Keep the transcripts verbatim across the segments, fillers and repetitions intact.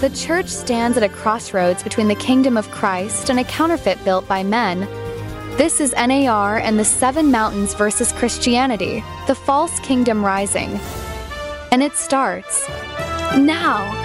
the church stands at a crossroads between the kingdom of Christ and a counterfeit built by men. This is N A R and the Seven Mountains versus Christianity, the false kingdom rising. And it starts now.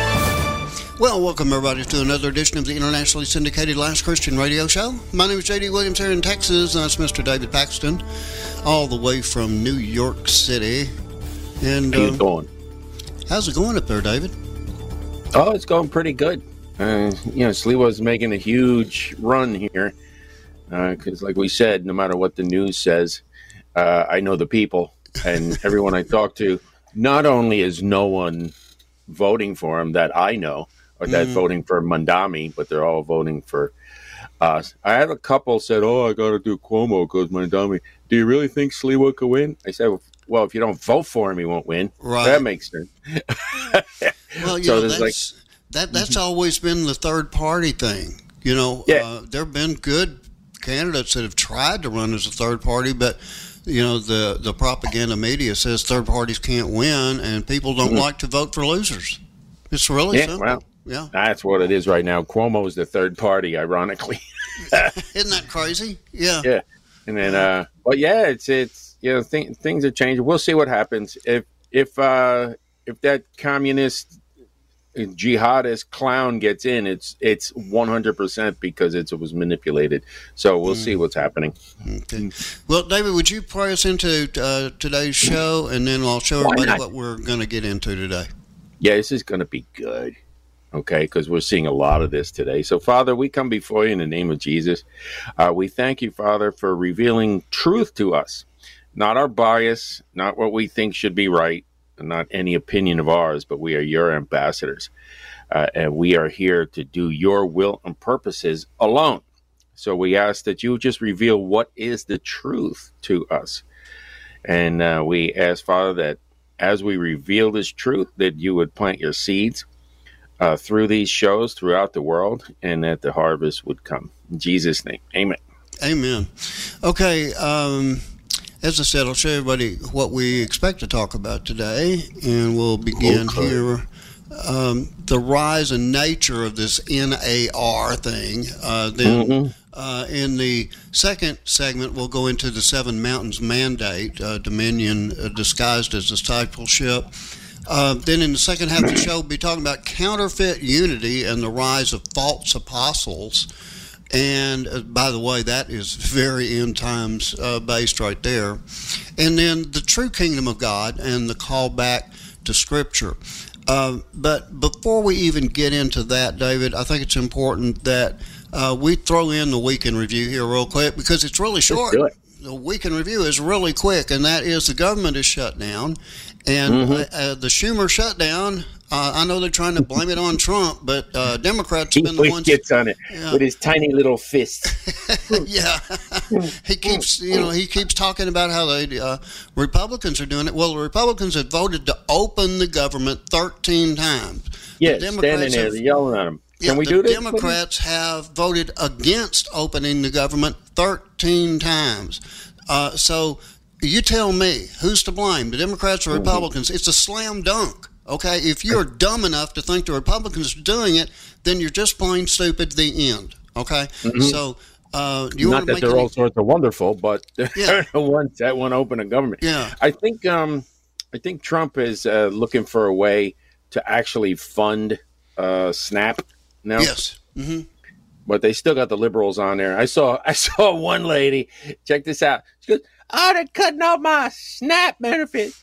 Well, welcome everybody to another edition of the internationally syndicated Last Christian Radio Show. My name is J D Williams here in Texas, and that's Mister David Paxton, all the way from New York City. And How you um, going? How's it going up there, David? Oh, it's going pretty good. Uh, you know, Sliwa's making a huge run here because, uh, like we said, no matter what the news says, uh, I know the people, and everyone I talk to, not only is no one voting for him that I know, or that Mm. voting for Mandami, but they're all voting for us. I had a couple said, "Oh, I got to do Cuomo because Mandami." Do you really think Sliwa could win? I said, "Well, if you don't vote for him, he won't win." Right. That makes sense. Well, you So know, there's that's, that, that's always been the third party thing. You know, Yeah. uh, there have been good candidates that have tried to run as a third party, but, you know, the, the propaganda media says third parties can't win, and people don't Mhm. like to vote for losers. It's really Yeah, simple. well, Yeah. that's what it is right now. Cuomo is the third party, ironically. Isn't that crazy? Yeah. Yeah, and then, uh, but yeah, it's it's you know th- things are changing. We'll see what happens if if uh, if that communist jihadist clown gets in. It's it's one hundred percent because it's, it was manipulated. So we'll mm. see what's happening. Okay. Well, David, would you pray us into uh, today's show, and then I'll show everybody what we're going to get into today. Yeah, this is going to be good. Okay, because we're seeing a lot of this today. So, Father, we come before you in the name of Jesus. Uh, we thank you, Father, for revealing truth to us, not our bias, not what we think should be right, and not any opinion of ours, but we are your ambassadors. Uh, and we are here to do your will and purposes alone. So we ask that you just reveal what is the truth to us. And uh, we ask, Father, that as we reveal this truth, that you would plant your seeds Uh, through these shows throughout the world, and that the harvest would come. In Jesus' name, amen. Amen. Okay, um, as I said, I'll show everybody what we expect to talk about today, and we'll begin Okay. here. Um, the rise and nature of this N A R thing. Uh, then Mm-hmm. uh, in the second segment, we'll go into the Seven Mountains Mandate, uh, Dominion uh, disguised as discipleship. Uh, then in the second half of the show, we'll be talking about counterfeit unity and the rise of false apostles. And uh, by the way, that is very end times uh, based right there. And then the true kingdom of God and the call back to Scripture. Uh, but before we even get into that, David, I think it's important that uh, we throw in the week in review here real quick because it's really short. Let's do it. The week in review is really quick, and that is the government is shut down. And Mm-hmm. uh, uh, the Schumer shutdown, uh, I know they're trying to blame it on Trump, but uh, Democrats have been the He ones. gets on it Yeah. with his tiny little fist. Yeah, he keeps you know he keeps talking about how the uh, Republicans are doing it. Well, the Republicans have voted to open the government thirteen times. Yeah, The standing there, have- they're yelling at him. Can yeah, we the do this? Democrats have voted against opening the government thirteen times. Uh, so you tell me, who's to blame, the Democrats or Republicans? It's a slam dunk, okay? If you're dumb enough to think the Republicans are doing it, then you're just plain stupid, the end, okay? Mm-hmm. So uh, you Not want to that make they're any, all sorts of wonderful, but they're Yeah. the ones that want to open a government. Yeah. I think um, I think Trump is uh, looking for a way to actually fund uh, SNAP now. Yes. Mm-hmm. But they still got the liberals on there. I saw I saw one lady. Check this out. She goes, "Oh, they're cutting off my SNAP benefits,"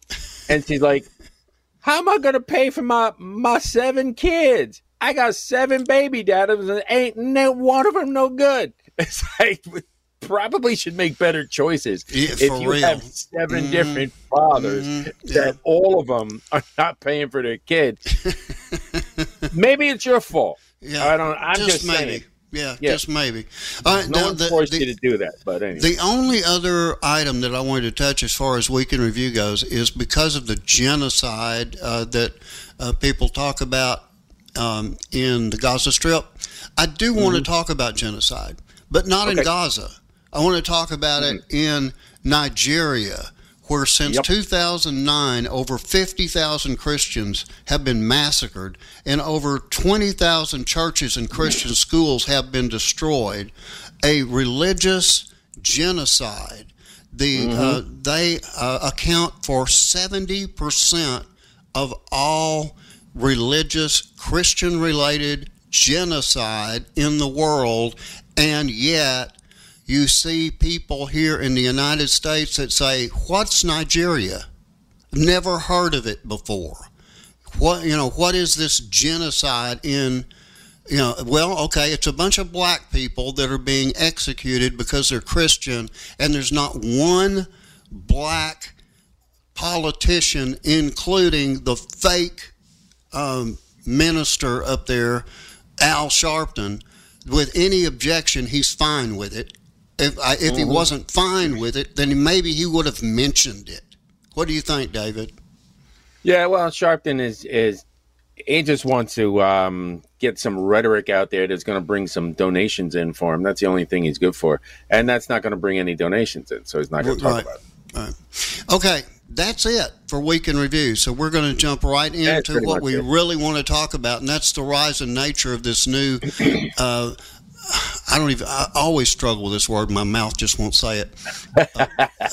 and she's like, "How am I going to pay for my my seven kids? I got seven baby daddies, and ain't no one of them no good." It's like, we probably should make better choices. Yeah, if for you real. have seven Mhm. different fathers, Mhm. Yeah. that all of them are not paying for their kids, maybe it's your fault. Yeah. I don't. I'm just, maybe. saying. Yeah, Yeah. just maybe. All right, No now, one the- forced the- you to do that, but anyway. The only other item that I wanted to touch as far as week in review goes is because of the genocide uh, that uh, people talk about um, in the Gaza Strip. I do want to talk about genocide, but not in Okay. Gaza. I want to talk about it in Nigeria, where since Yep. two thousand nine, over fifty thousand Christians have been massacred and over twenty thousand churches and Christian schools have been destroyed, a religious genocide. The Mm-hmm. uh, they uh, account for seventy percent of all religious Christian-related genocide in the world, and yet you see people here in the United States that say, "What's Nigeria? Never heard of it before. What you know? What is this genocide in?" You know, well, okay, it's a bunch of black people that are being executed because they're Christian, and there's not one black politician, including the fake um, minister up there, Al Sharpton, with any objection. He's fine with it. If I, if mm-hmm. he wasn't fine with it, then maybe he would have mentioned it. What do you think, David? Yeah, well, Sharpton is is he just wants to um, get some rhetoric out there that's going to bring some donations in for him. That's the only thing he's good for, and that's not going to bring any donations in, so he's not going to talk right. about it. Right. Okay, that's it for Week in Review. So we're going to jump right into what we it. really want to talk about, and that's the rise and nature of this new. Uh, I don't even. I always struggle with this word. My mouth just won't say it. Uh,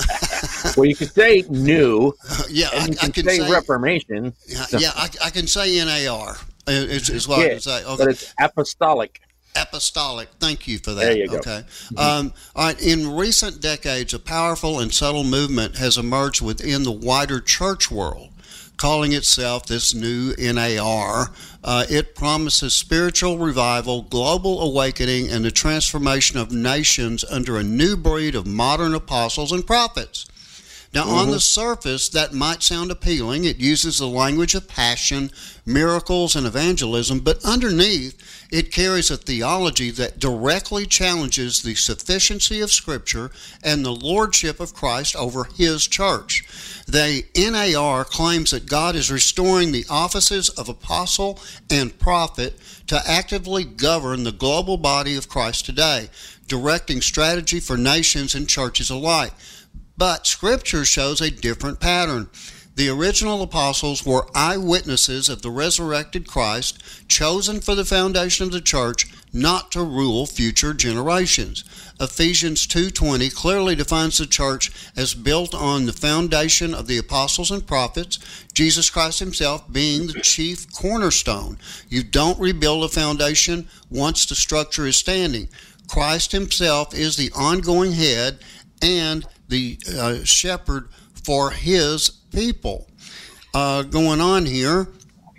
well, you could say new. Uh, yeah, and I, you can, I can say, say Reformation. Yeah, yeah I, I can say N A R. Is, is what yeah, I can say. Okay. But it's apostolic. Apostolic. Thank you for that. There you go. Okay. Um, all right. In recent decades, a powerful and subtle movement has emerged within the wider church world, calling itself this new N A R. Uh, it promises spiritual revival, global awakening, and the transformation of nations under a new breed of modern apostles and prophets. Now, mm-hmm. on the surface, that might sound appealing. It uses the language of passion, miracles, and evangelism, but underneath, it carries a theology that directly challenges the sufficiency of Scripture and the lordship of Christ over His church. The N A R claims that God is restoring the offices of apostle and prophet to actively govern the global body of Christ today, directing strategy for nations and churches alike. But Scripture shows a different pattern. The original apostles were eyewitnesses of the resurrected Christ, chosen for the foundation of the church, not to rule future generations. Ephesians two twenty clearly defines the church as built on the foundation of the apostles and prophets, Jesus Christ Himself being the chief cornerstone. You don't rebuild a foundation once the structure is standing. Christ Himself is the ongoing head and the uh, shepherd for His people. Uh, going on here,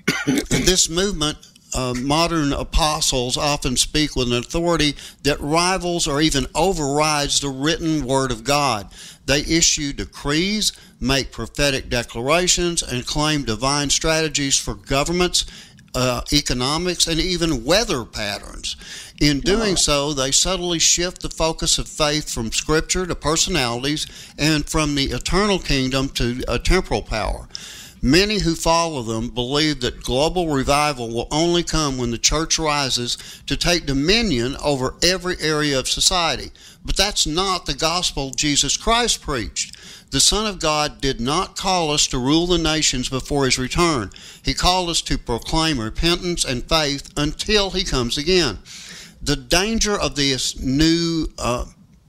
this movement, uh, modern apostles often speak with an authority that rivals or even overrides the written Word of God. They issue decrees, make prophetic declarations, and claim divine strategies for governments, uh, economics, and even weather patterns. In doing so, they subtly shift the focus of faith from Scripture to personalities and from the eternal kingdom to a temporal power. Many who follow them believe that global revival will only come when the church rises to take dominion over every area of society. But that's not the gospel Jesus Christ preached. The Son of God did not call us to rule the nations before His return. He called us to proclaim repentance and faith until He comes again. The danger of this new uh,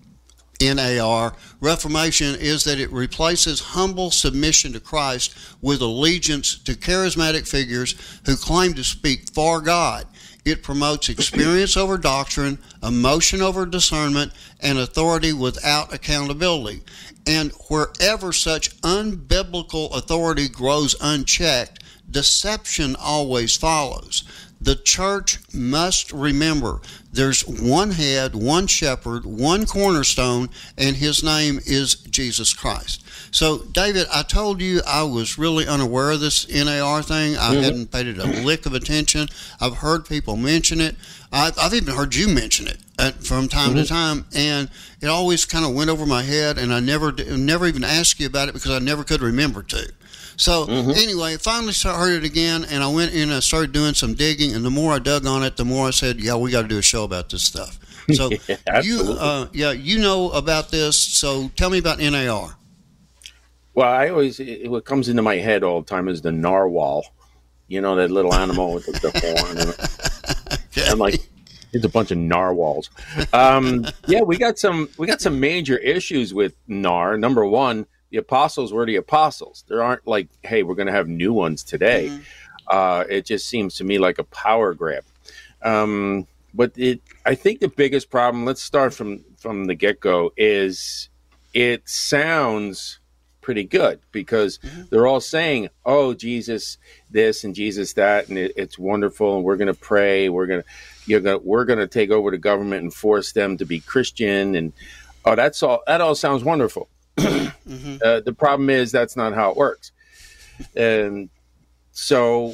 N A R, Reformation, is that it replaces humble submission to Christ with allegiance to charismatic figures who claim to speak for God. It promotes experience over doctrine, emotion over discernment, and authority without accountability. And wherever such unbiblical authority grows unchecked, deception always follows. The church must remember there's one head, one shepherd, one cornerstone, and His name is Jesus Christ. So, David, I told you I was really unaware of this N A R thing. I mm-hmm. hadn't paid it a lick of attention. I've heard people mention it. I've, I've even heard you mention it at, from time mm-hmm. to time, and it always kind of went over my head, and I never never even asked you about it because I never could remember to. So mm-hmm. anyway, I finally heard it again, and I went in and I started doing some digging, and the more I dug on it, the more I said, yeah, we got to do a show about this stuff. So yeah, you, uh, yeah, you know about this, so tell me about N A R. Well, I always it, what comes into my head all the time is the narwhal. You know, that little animal with the, the horn. And Okay. I'm like, it's a bunch of narwhals. Um, yeah, we got some we got some major issues with nar. Number one, the apostles were the apostles. There aren't like, hey, we're going to have new ones today. Mhm. Uh, it just seems to me like a power grab. Um, but it, I think the biggest problem, let's start from, from the get-go, is it sounds pretty good because Mm-hmm. they're all saying, oh, Jesus this and Jesus that, and it, it's wonderful, and we're going to pray, we're going to, you're going to, we're going to take over the government and force them to be Christian, and oh, that's all, that all sounds wonderful. Mm-hmm. Uh, the problem is that's not how it works. And so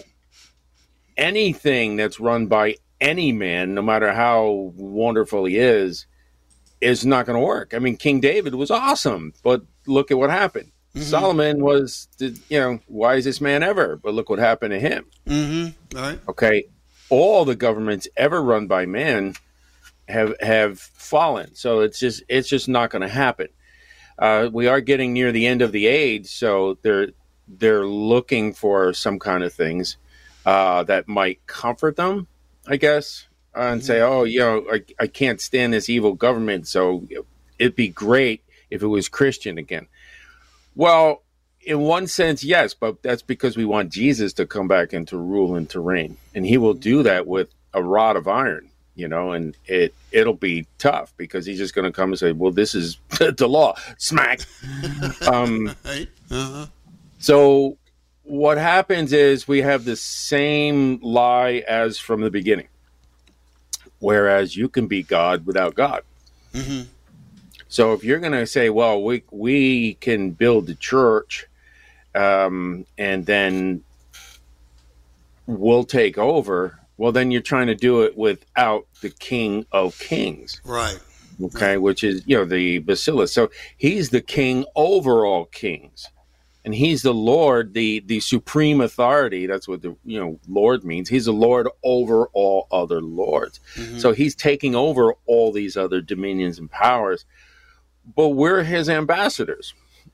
anything that's run by any man, no matter how wonderful he is, is not going to work. I mean, King David was awesome, but look at what happened. Mhm. Solomon was, the, you know, wisest man ever, but look what happened to him. Mm-hmm. All right. Okay. All the governments ever run by men have have fallen. So it's just it's just not going to happen. Uh, we are getting near the end of the age, so they're they're looking for some kind of things uh, that might comfort them, I guess, uh, and say, oh, you know, I, I can't stand this evil government, so it'd be great if it was Christian again. Well, in one sense, yes, but that's because we want Jesus to come back and to rule and to reign, and he will do that with a rod of iron. You know, and it, it'll be tough because he's just going to come and say, well, this is the law. Smack. Um, Right. Uh-huh. so what happens is we have the same lie as from the beginning, whereas you can be God without God. Mm-hmm. So if you're going to say, well, we, we can build the church um, and then we'll take over, well, then you're trying to do it without the King of Kings, Right. okay, which is, you know, the Basilisk. So he's the king over all kings, and he's the Lord, the the supreme authority. That's what the, you know, Lord means. He's the Lord over all other lords. Mhm. So he's taking over all these other dominions and powers, but we're his ambassadors.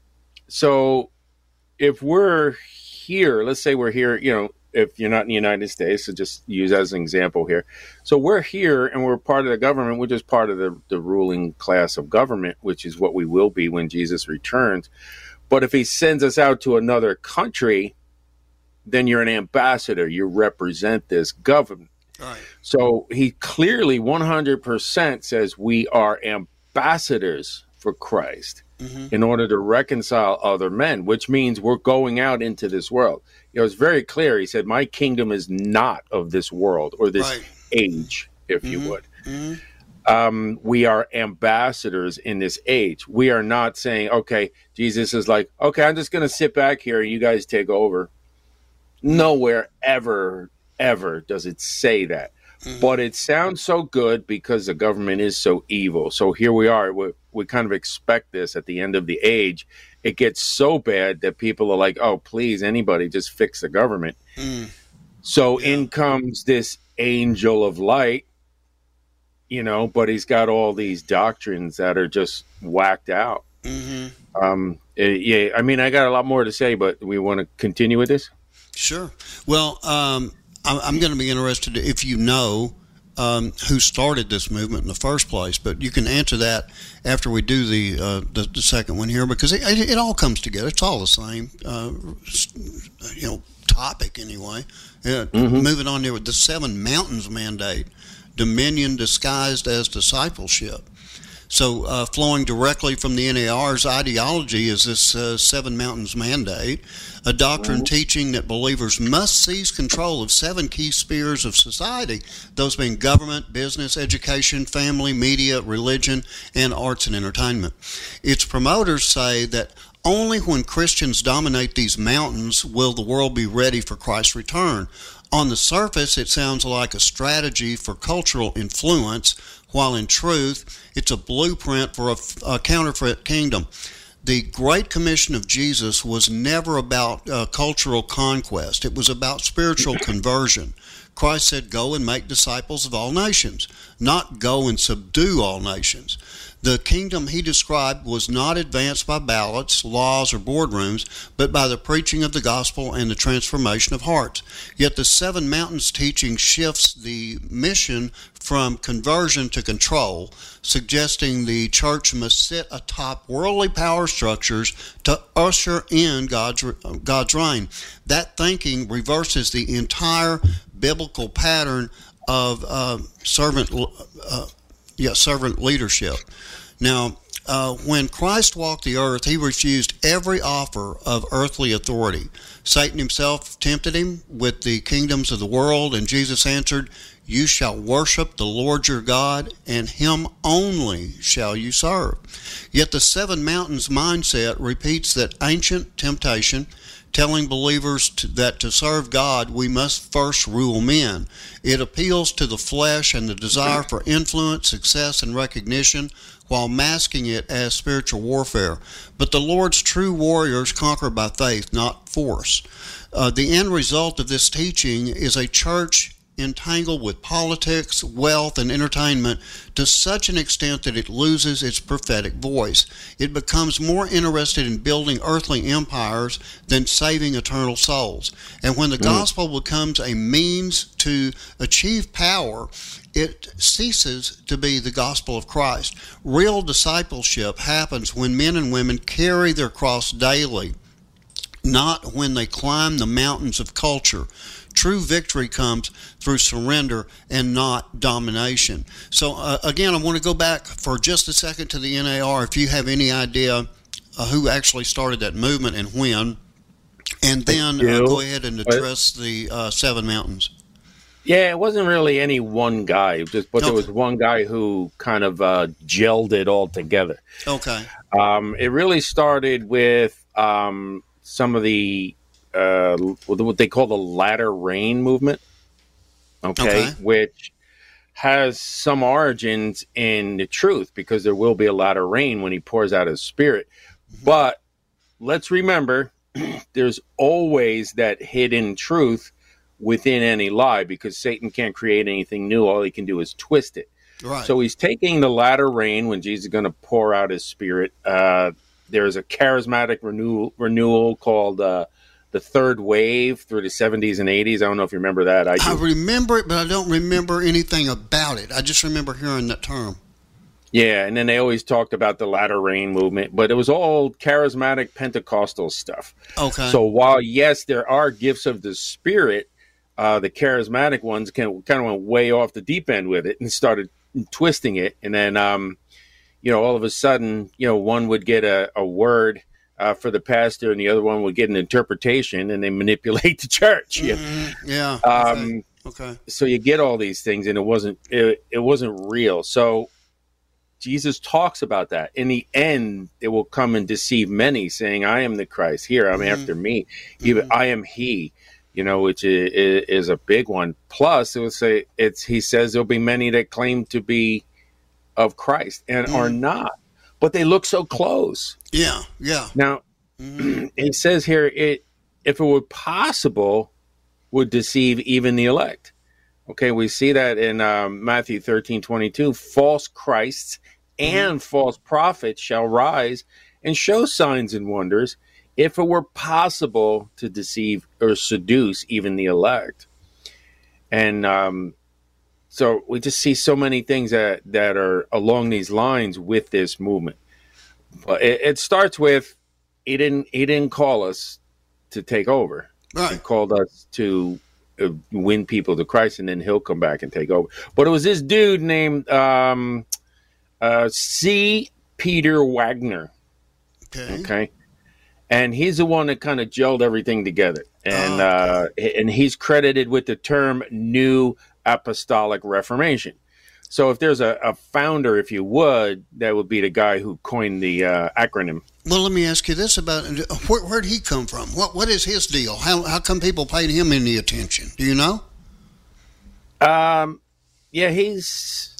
So if we're here, let's say we're here, you know, if you're not in the United States, so just use as an example here. So we're here and we're part of the government. We're just part of the, the ruling class of government, which is what we will be when Jesus returns. But if he sends us out to another country, then you're an ambassador. You represent this government. Right. So he clearly one hundred percent says we are ambassadors for Christ Mm-hmm. in order to reconcile other men, which means we're going out into this world. You know, it's very clear. He said, my kingdom is not of this world or this Right. age, if you Mhm. would. Mm-hmm. Um, we are ambassadors in this age. We are not saying, okay, Jesus is like, okay, I'm just going to sit back here and you guys take over. Nowhere ever, ever does it say that. Mhm. But it sounds so good because the government is so evil. So here we are. We, we kind of expect this at the end of the age. It gets so bad that people are like, oh, please, anybody just fix the government. Mm. So Yeah. in comes this angel of light, you know, but he's got all these doctrines that are just whacked out. Mm-hmm. Um, eh, yeah, I mean, I got a lot more to say, but we want to continue with this? Sure. Well, um, I'm, I'm going to be interested if you know um, who started this movement in the first place, but you can answer that after we do the uh, the, the second one here, because it, it, it all comes together. It's all the same, uh, you know, topic anyway. Yeah, Mm-hmm. Moving on there with the Seven Mountains Mandate, dominion disguised as discipleship. So, uh, flowing directly from the N A R's ideology is this uh, Seven Mountains Mandate, a doctrine teaching that believers must seize control of seven key spheres of society, those being government, business, education, family, media, religion, and arts and entertainment. Its promoters say that only when Christians dominate these mountains will the world be ready for Christ's return. On the surface, it sounds like a strategy for cultural influence, while in truth, it's a blueprint for a, a counterfeit kingdom. The Great Commission of Jesus was never about uh, cultural conquest. It was about spiritual conversion. Christ said, "Go and make disciples of all nations," not "go and subdue all nations." The kingdom he described was not advanced by ballots, laws, or boardrooms, but by the preaching of the gospel and the transformation of hearts. Yet the Seven Mountains teaching shifts the mission from conversion to control, suggesting the church must sit atop worldly power structures to usher in God's, God's reign. That thinking reverses the entire biblical pattern of uh, servant uh, yeah, servant leadership. Now, uh, when Christ walked the earth, he refused every offer of earthly authority. Satan himself tempted him with the kingdoms of the world, and Jesus answered, "You shall worship the Lord your God, and him only shall you serve." Yet the Seven Mountains mindset repeats that ancient temptation, telling believers to, that to serve God, we must first rule men. It appeals to the flesh and the desire for influence, success, and recognition, while masking it as spiritual warfare. But the Lord's true warriors conquer by faith, not force. Uh, the end result of this teaching is a church entangled with politics, wealth, and entertainment to such an extent that it loses its prophetic voice. It becomes more interested in building earthly empires than saving eternal souls. And when the mm. gospel becomes a means to achieve power, it ceases to be the gospel of Christ. Real discipleship happens when men and women carry their cross daily, not when they climb the mountains of culture. True victory comes through surrender and not domination. So uh, again, I want to go back for just a second to the N A R. If you have any idea uh, who actually started that movement and when, and then uh, go ahead and address the uh, Seven Mountains. Yeah, it wasn't really any one guy, just but okay. There was one guy who kind of uh, gelled it all together. Okay. Um, it really started with um, some of the Uh, what they call the latter rain movement, okay, okay, which has some origins in the truth, because there will be a latter rain when he pours out his spirit. Mm-hmm. But let's remember, there's always that hidden truth within any lie, because Satan can't create anything new. All he can do is twist it. Right. So he's taking the latter rain when Jesus is going to pour out his spirit. Uh, there's a charismatic renewal, renewal called uh, the third wave through the seventies and eighties. I don't know if you remember that. I, I remember it, but I don't remember anything about it. I just remember hearing that term. Yeah, and then they always talked about the latter rain movement, but it was all charismatic Pentecostal stuff. Okay. So while, yes, there are gifts of the Spirit, uh, the charismatic ones can, kind of went way off the deep end with it and started twisting it. And then, um, you know, all of a sudden, you know, one would get a, a word Uh, for the pastor, and the other one would get an interpretation, and they manipulate the church. Mm-hmm. Yeah. Um, okay. okay. So you get all these things, and it wasn't it, it wasn't real. So Jesus talks about that. In the end, it will come and deceive many, saying, "I am the Christ. Here, I'm mm-hmm. after me. Even mm-hmm. I am He." You know, which is, is a big one. Plus, it will say it's. He says there'll be many that claim to be of Christ and mm-hmm. are not. But they look so close. Yeah, yeah. Now, mm-hmm. it says here, it if it were possible, would deceive even the elect. Okay, we see that in um, Matthew thirteen twenty-two. False Christs and mm-hmm. false prophets shall rise and show signs and wonders, if it were possible to deceive or seduce even the elect. And um So we just see so many things that, that are along these lines with this movement. But it, it starts with he didn't he didn't call us to take over. Right. He called us to uh, win people to Christ, and then he'll come back and take over. But it was this dude named um, uh, C. Peter Wagner. Okay. Okay. And he's the one that kind of gelled everything together. And oh, okay. uh, and he's credited with the term New Apostolic Reformation. So if there's a, a founder, if you would, that would be the guy who coined the uh, acronym. Well, let me ask you this about where where'd he come from? What what is his deal? How how come people paid him any attention? Do you know? Um, yeah, he's.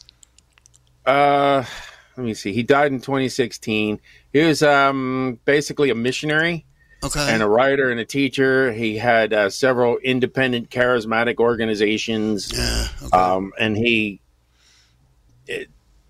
Uh, let me see. He died in twenty sixteen. He was um basically a missionary. Okay. and a writer and a teacher. He had uh, several independent charismatic organizations, Yeah. Okay. um, and he it,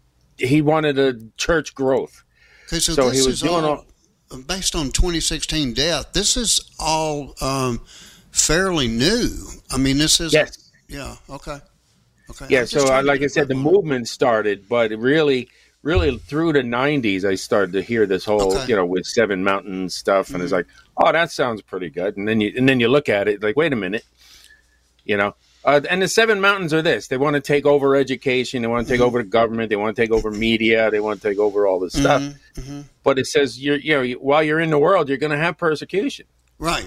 he wanted a church growth. Okay, so, so this he was is doing all, based on twenty sixteen death. This is all um, fairly new. I mean, this is Yes. Yeah. Okay. Okay. Yeah. I'm just So, I, trying to like I get said, the my- movement started, but it really, really through the nineties, I started to hear this whole, Okay. you know, with Seven Mountains stuff, and Mhm. it's like, oh, that sounds pretty good. And then you, and then you look at it, like, wait a minute, you know. Uh, and the Seven Mountains are this: they want to take over education, they want to take Mhm. over the government, they want to take over media, they want to take over all this stuff. Mhm, mhm. But it says you're, you know, while you're in the world, you're going to have persecution. Right.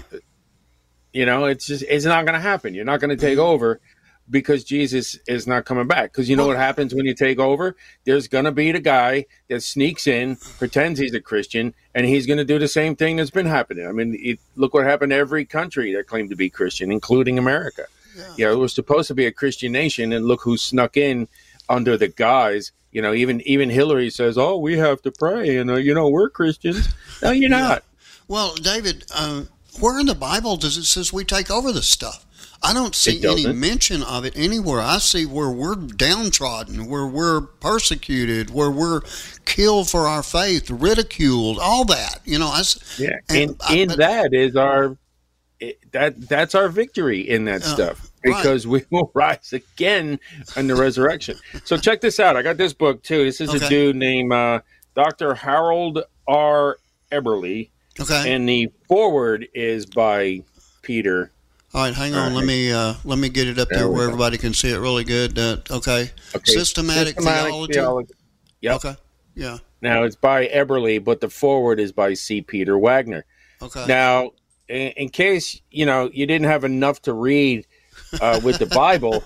You know, it's just it's not going to happen. You're not going to take Mhm. over because Jesus is not coming back. Because you know Well- what happens when you take over? There's going to be the guy that sneaks in, pretends he's a Christian, and he's going to do the same thing that's been happening. I mean, it, look what happened to every country that claimed to be Christian, including America. Yeah. You know, it was supposed to be a Christian nation, and look who snuck in under the guise. You know, even even Hillary says, "Oh, we have to pray," and uh, you know, we're Christians. No, you're Yeah. not. Well, David, uh, where in the Bible does it says we take over this stuff? I don't see It any doesn't. mention of it anywhere. I see where we're downtrodden, where we're persecuted, where we're killed for our faith, ridiculed, all that. You know, I s- Yeah, and and I- in but- that is our it, that that's our victory in that Uh, stuff right. because we will rise again in the resurrection. So check this out. I got this book too. This is Okay. a dude named uh, Doctor Harold R. Eberly, Okay. and the forward is by Peter. All right, hang All on. Let right. me uh, let me get it up There there we where go. everybody can see it really good. Uh, okay. Okay, Systematic, theology. theology. Yep. Okay. Yeah. Now it's by Eberly, but the forward is by C. Peter Wagner. Okay. Now, in, in case you know you didn't have enough to read uh, with the Bible,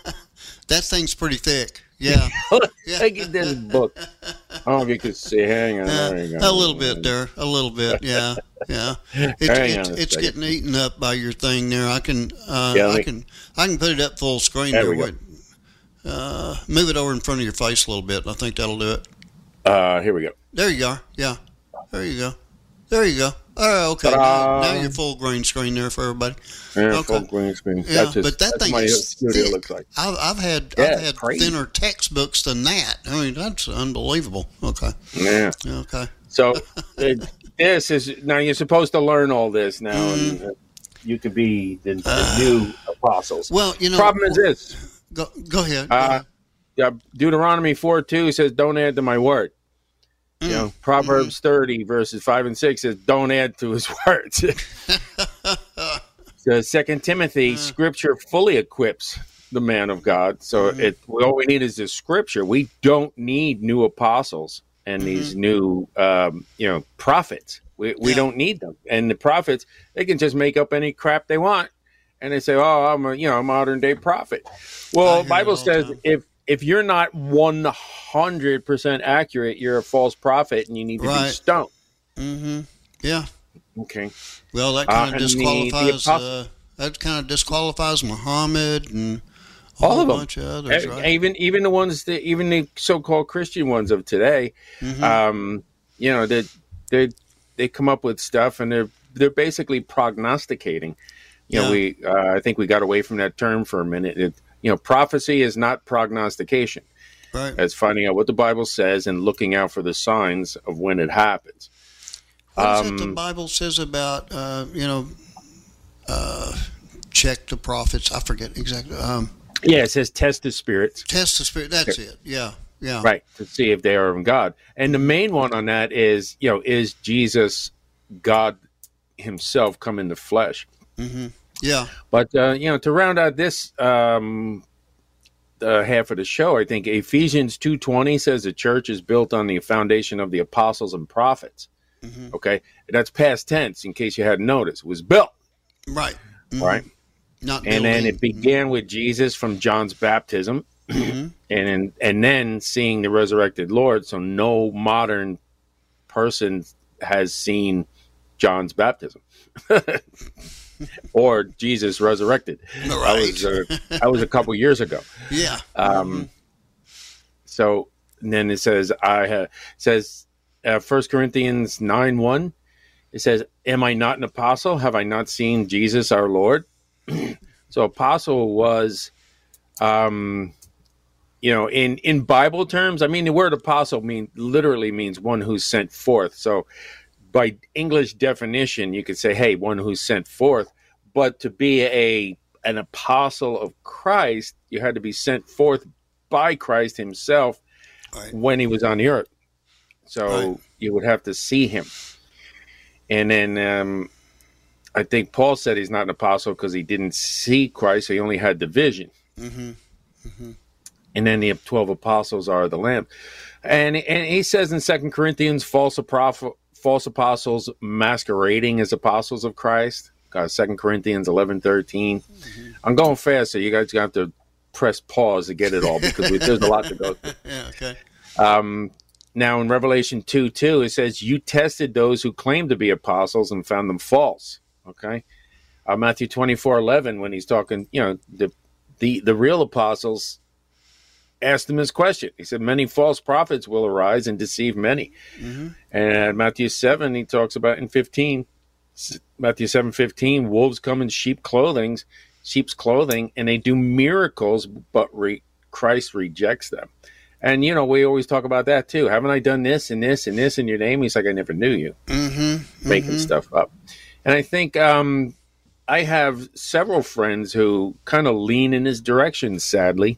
That thing's pretty thick. Yeah. Yeah. look at this book. I don't know if you can see. Hang on. Uh, there you go. a little bit there, a little bit, yeah, yeah. It, Hang it, on a it's second. getting eaten up by your thing there. I can, uh, Yeah, let I me- can, I can put it up full screen There there. we go. Wait, Uh, move it over in front of your face a little bit. I think that'll do it. Uh, here we go. There you are. Yeah, there you go. There you go. Oh, okay. Now, Ta-da. now you're full green screen there for everybody. Yeah, Okay. full green screen. Yeah, that's just, but that that's thing my is studio thick. looks like. I've, I've had, Yeah, I've it's had crazy. thinner textbooks than that. I mean, that's unbelievable. Okay. Yeah. Okay. So uh, this is now you're supposed to learn all this now, Mm. and uh, you could be the, the new apostles. Well, you know, Problem is this: Go, go ahead. Go uh, ahead. yeah, Deuteronomy four two says, "Don't add to my word." You know, Proverbs thirty verses five and six says, "Don't add to his words." So Second Timothy, Scripture fully equips the man of God. So Mhm. it all we need is the Scripture. We don't need new apostles and these new, um, you know, prophets. We we Yeah. don't need them. And the prophets, they can just make up any crap they want, and they say, "Oh, I'm a you know a modern day prophet." I Well, hear it Bible all the says time. if if you're not one hundred percent accurate, you're a false prophet, and you need to be Right. stoned. Mm-hmm. Yeah. Okay. Well, that Uh, kind of and the- the disqualifies. apostle- uh, that kind of disqualifies Muhammad and a All whole of 'em. bunch of others, E- right? Even even the ones that even the so-called Christian ones of today, Mhm. um, you know, that they, they they come up with stuff and they're they're basically prognosticating. You know, Yeah. we uh, I think we got away from that term for a minute. It, you know, prophecy is not prognostication. right. It's finding out what the Bible says and looking out for the signs of when it happens. What is it the um, Bible says about, uh, you know, uh, check the prophets? I forget exactly. Um, Yeah, it says test the spirits. test the spirit. That's it. Yeah. Yeah. Right, to see if they are of God. And the main one on that is, you know, is Jesus God himself come in the flesh? Mm-hmm. Yeah. But, uh, you know, to round out this um, uh, half of the show, I think Ephesians two twenty says the church is built on the foundation of the apostles and prophets. Mm-hmm. Okay? That's past tense, in case you hadn't noticed. It was built, Right. Mhm. right? Not And then building. it began with Jesus from John's baptism. Mhm. and then, and then seeing the resurrected Lord. So no modern person has seen John's baptism or Jesus resurrected. That was, uh, that was a couple years ago. Yeah. Um, So and then it says I ha, says uh, First Corinthians nine one. It says, am I not an apostle? Have I not seen Jesus our Lord? So apostle was, um, you know, in, in Bible terms, I mean, the word apostle mean literally means one who's sent forth. So by English definition, you could say, hey, one who's sent forth. But to be a an apostle of Christ, you had to be sent forth by Christ himself right. when he was on the earth. So right. you would have to see him. And then um, I think Paul said he's not an apostle because he didn't see Christ. So he only had the vision. Mm-hmm. Mm-hmm. And then the twelve apostles are the Lamb. And, and he says in Second Corinthians, false, apoph- false apostles masquerading as apostles of Christ. Uh, Second Corinthians eleven thirteen. Mm-hmm. I'm going fast, so you guys have to press pause to get it all because we, there's a lot to go through. Yeah, okay. Um, now, in Revelation two two, it says, you tested those who claimed to be apostles and found them false. Okay. Uh, Matthew twenty-four eleven, when he's talking, you know, the, the, the real apostles asked him this question. He said, many false prophets will arise and deceive many. Mm-hmm. And Matthew seven, he talks about in fifteen, Matthew seven fifteen, wolves come in sheep clothing, sheep's clothing, and they do miracles, but re- Christ rejects them. And, you know, we always talk about that, too. Haven't I done this and this and this in your name? He's like, I never knew you. Mm-hmm, Making mm-hmm. stuff up. And I think um, I have several friends who kind of lean in this direction, sadly.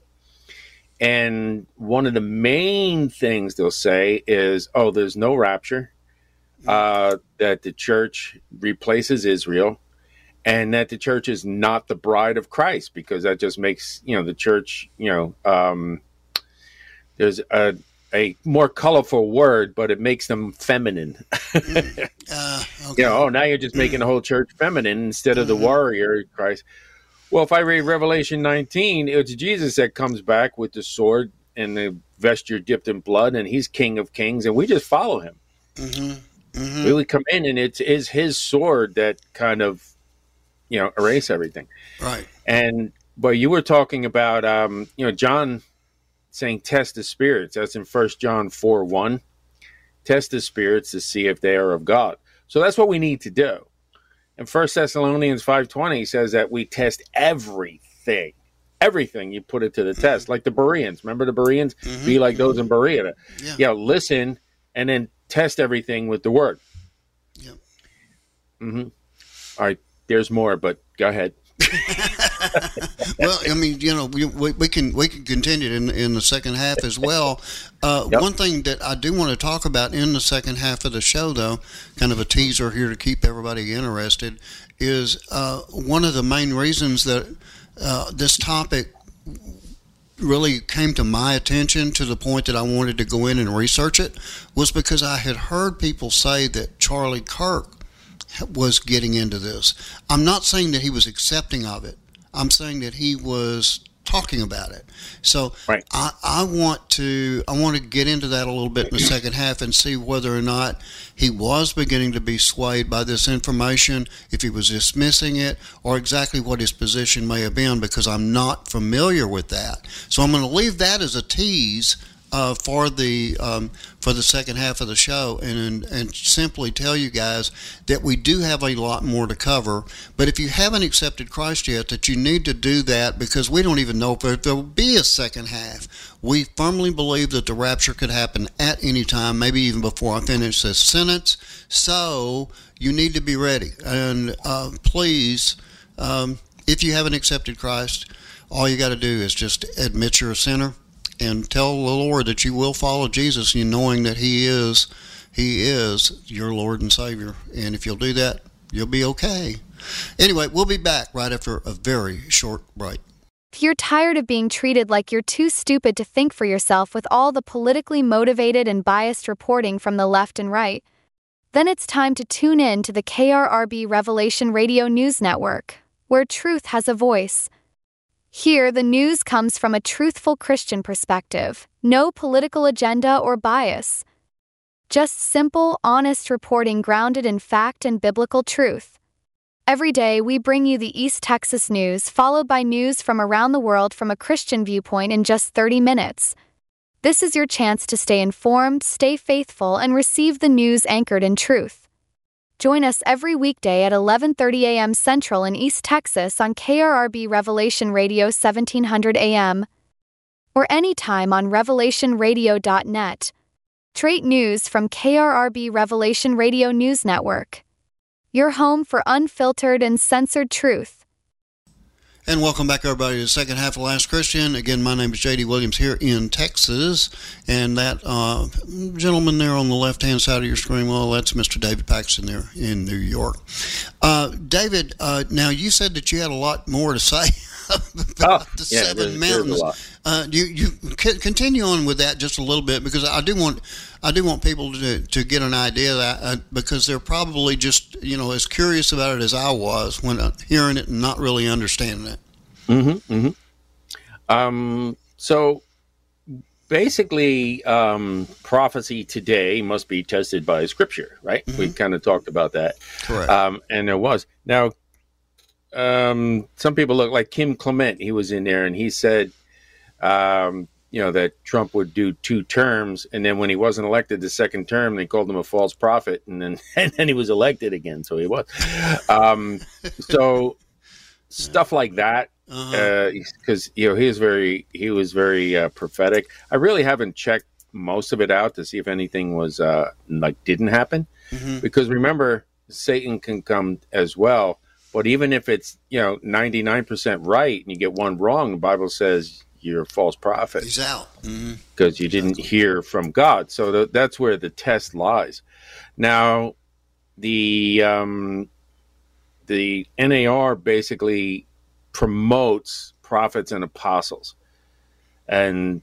And one of the main things they'll say is, oh, there's no rapture. Uh, that the church replaces Israel, and that the church is not the bride of Christ, because that just makes, you know, the church, you know, um, there's a, a more colorful word, but it makes them feminine. mm. uh, okay. You know, oh, now you're just making the whole church feminine instead of the mm-hmm. warrior Christ. Well, if I read Revelation nineteen, it's Jesus that comes back with the sword and the vesture dipped in blood, and he's King of Kings, and we just follow him. Mm-hmm. Mm-hmm. We would come in, and it is his sword that kind of, you know, erase everything. Right. And, but you were talking about, um, you know, John saying test the spirits. That's in First John four one. Test the spirits to see if they are of God. So that's what we need to do. And First Thessalonians five twenty says that we test everything. Everything, you put it to the mm-hmm. test. Like the Bereans. Remember the Bereans? Mm-hmm. Be like those in Berea. Yeah. You know, listen, and then test everything with the word. Yep. Mm-hmm. All right. There's more, but go ahead. Well, I mean, you know, we, we, we can we can continue in in the second half as well. Uh, yep. One thing that I do want to talk about in the second half of the show, though, kind of a teaser here to keep everybody interested, is uh, one of the main reasons that uh, this topic really came to my attention to the point that I wanted to go in and research it was because I had heard people say that Charlie Kirk was getting into this. I'm not saying that he was accepting of it. I'm saying that he was talking about it. So right. I, I want to I want to get into that a little bit in the second half and see whether or not he was beginning to be swayed by this information, if he was dismissing it, or exactly what his position may have been, because I'm not familiar with that. So I'm going to leave that as a tease Uh, for the um, for the second half of the show, and and simply tell you guys that we do have a lot more to cover. But if you haven't accepted Christ yet, that you need to do that, because we don't even know if there will be a second half. We firmly believe that the rapture could happen at any time, maybe even before I finish this sentence. So you need to be ready. And uh, please, um, if you haven't accepted Christ, all you got to do is just admit you're a sinner and tell the Lord that you will follow Jesus, you knowing that He is, He is your Lord and Savior. And if you'll do that, you'll be okay. Anyway, we'll be back right after a very short break. If you're tired of being treated like you're too stupid to think for yourself with all the politically motivated and biased reporting from the left and right, then it's time to tune in to the K R R B Revelation Radio News Network, where truth has a voice. Here, the news comes from a truthful Christian perspective, no political agenda or bias. Just simple, honest reporting grounded in fact and biblical truth. Every day, we bring you the East Texas news, followed by news from around the world from a Christian viewpoint in just thirty minutes. This is your chance to stay informed, stay faithful, and receive the news anchored in truth. Join us every weekday at eleven thirty a.m. Central in East Texas on K R R B Revelation Radio seventeen hundred A M or anytime on revelation radio dot net. Straight news from K R R B Revelation Radio News Network. Your home for unfiltered and censored truth. And welcome back, everybody, to the second half of Last Christian. Again, my name is J D Williams here in Texas. And that uh, gentleman there on the left-hand side of your screen, well, that's Mister David Paxton there in New York. Uh, David, uh, now you said that you had a lot more to say about oh, the yeah, seven there's, mountains. There's uh, you you c- continue on with that just a little bit, because I do want I do want people to to get an idea of that, uh, because they're probably just, you know, as curious about it as I was when uh, hearing it and not really understanding it. Mm-hmm. Mm-hmm. Um, so basically, um, prophecy today must be tested by Scripture, right? Mm-hmm. We kind of talked about that. Correct. Um, and there was. Now, um, some people look like Kim Clement. He was in there, and he said, um, you know, that Trump would do two terms, and then when he wasn't elected the second term, they called him a false prophet, and then and then he was elected again. So he was. Um, so stuff like that. Because uh, you know he was very he was very uh, prophetic. I really haven't checked most of it out to see if anything was uh, like didn't happen. Mm-hmm. Because remember, Satan can come as well. But even if it's, you know, ninety-nine percent right and you get one wrong, the Bible says you're a false prophet. He's out because mm-hmm. you didn't hear from God. So th- that's where the test lies. Now, the um, the N A R basically promotes prophets and apostles, and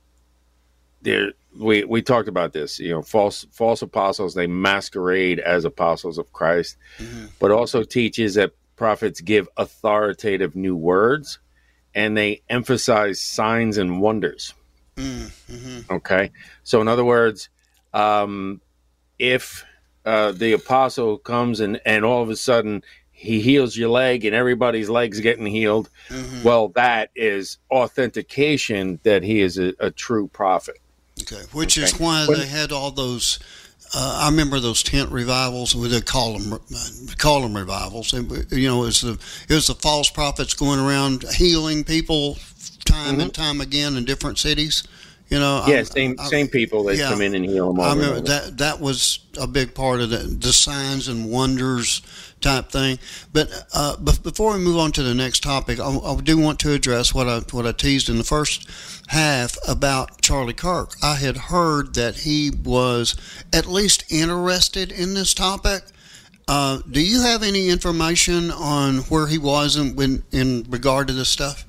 there we we talked about this. You know, false false apostles, they masquerade as apostles of Christ, mm-hmm. but also teaches that prophets give authoritative new words, and they emphasize signs and wonders. Mm-hmm. Okay, so in other words, um, if uh, the apostle comes and and all of a sudden he heals your leg and everybody's leg's getting healed, mm-hmm. well, that is authentication that he is a, a true prophet. Okay, which okay. is why but, they had all those. Uh, I remember those tent revivals. They call them uh, call them revivals. And, you know, it was the it was the false prophets going around healing people time mm-hmm. and time again in different cities. You know, yeah, I'm, same I, same people that yeah, come in and heal them. Over I remember and over. that that was a big part of the, the signs and wonders type thing. But uh, but before we move on to the next topic, I, I do want to address what I what I teased in the first half about Charlie Kirk. I had heard that he was at least interested in this topic. Uh, do you have any information on where he was in, in, in regard to this stuff?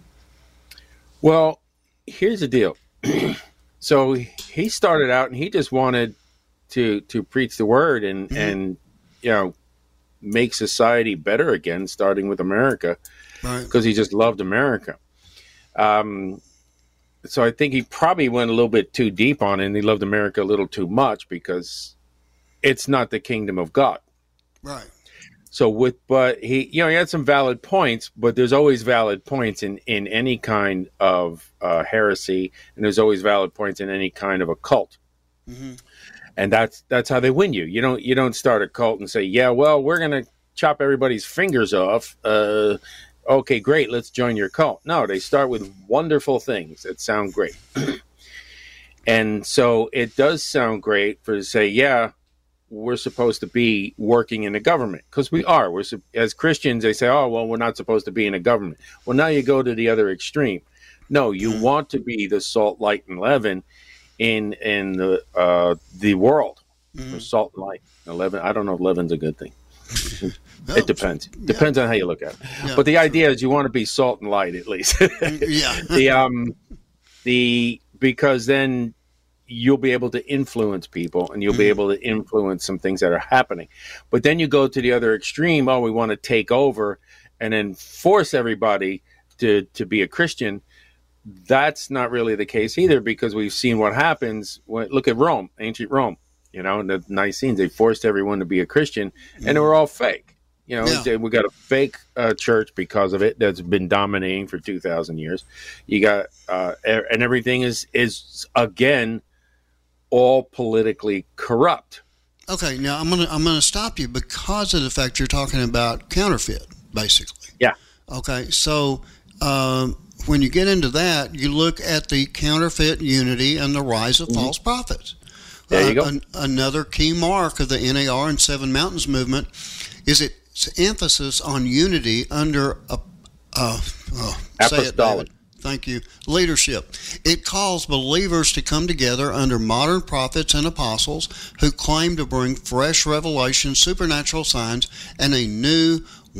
Well, here's the deal. So he started out and he just wanted to to preach the word and, mm-hmm. and you know, make society better again, starting with America, because right. he just loved America. Um, so I think he probably went a little bit too deep on it, and he loved America a little too much because it's not the kingdom of God. Right. So with, but he, you know, he had some valid points, but there's always valid points in, in any kind of uh, heresy, and there's always valid points in any kind of a cult. Mm-hmm. And that's that's how they win you. You don't you don't start a cult and say, yeah, well, we're going to chop everybody's fingers off. Uh, okay, great, let's join your cult. No, they start with wonderful things that sound great. And so it does sound great for to say, yeah, we're supposed to be working in the government, because we are. We're as Christians, they say, oh, well, we're not supposed to be in a government. Well, now you go to the other extreme. No, you mm-hmm. want to be the salt, light, and leaven in in the uh, the world. Mm-hmm. Salt and light. Leaven. I don't know if leaven's a good thing. No, it depends. Yeah. Depends on how you look at it. Yeah, but the idea is you want to be salt and light at least. yeah. The um the because then you'll be able to influence people, and you'll mm-hmm. be able to influence some things that are happening. But then you go to the other extreme. Oh, we want to take over and then force everybody to, to be a Christian. That's not really the case either, because we've seen what happens. When, look at Rome, ancient Rome, you know, in the Nicenes, they forced everyone to be a Christian, mm-hmm. and they were all fake. You know, yeah. we got a fake uh, church because of it that's been dominating for two thousand years. You got, uh, and everything is, is again, all politically corrupt. Okay, now I'm gonna I'm gonna stop you because of the fact you're talking about counterfeit, basically. Yeah. Okay, so um, when you get into that, you look at the counterfeit unity and the rise of mm-hmm. false prophets. There you uh, go. An, another key mark of the N A R and Seven Mountains movement is its emphasis on unity under a uh, oh, apostolic. Thank you. Leadership. It calls believers to come together under modern prophets and apostles who claim to bring fresh revelation, supernatural signs, and a new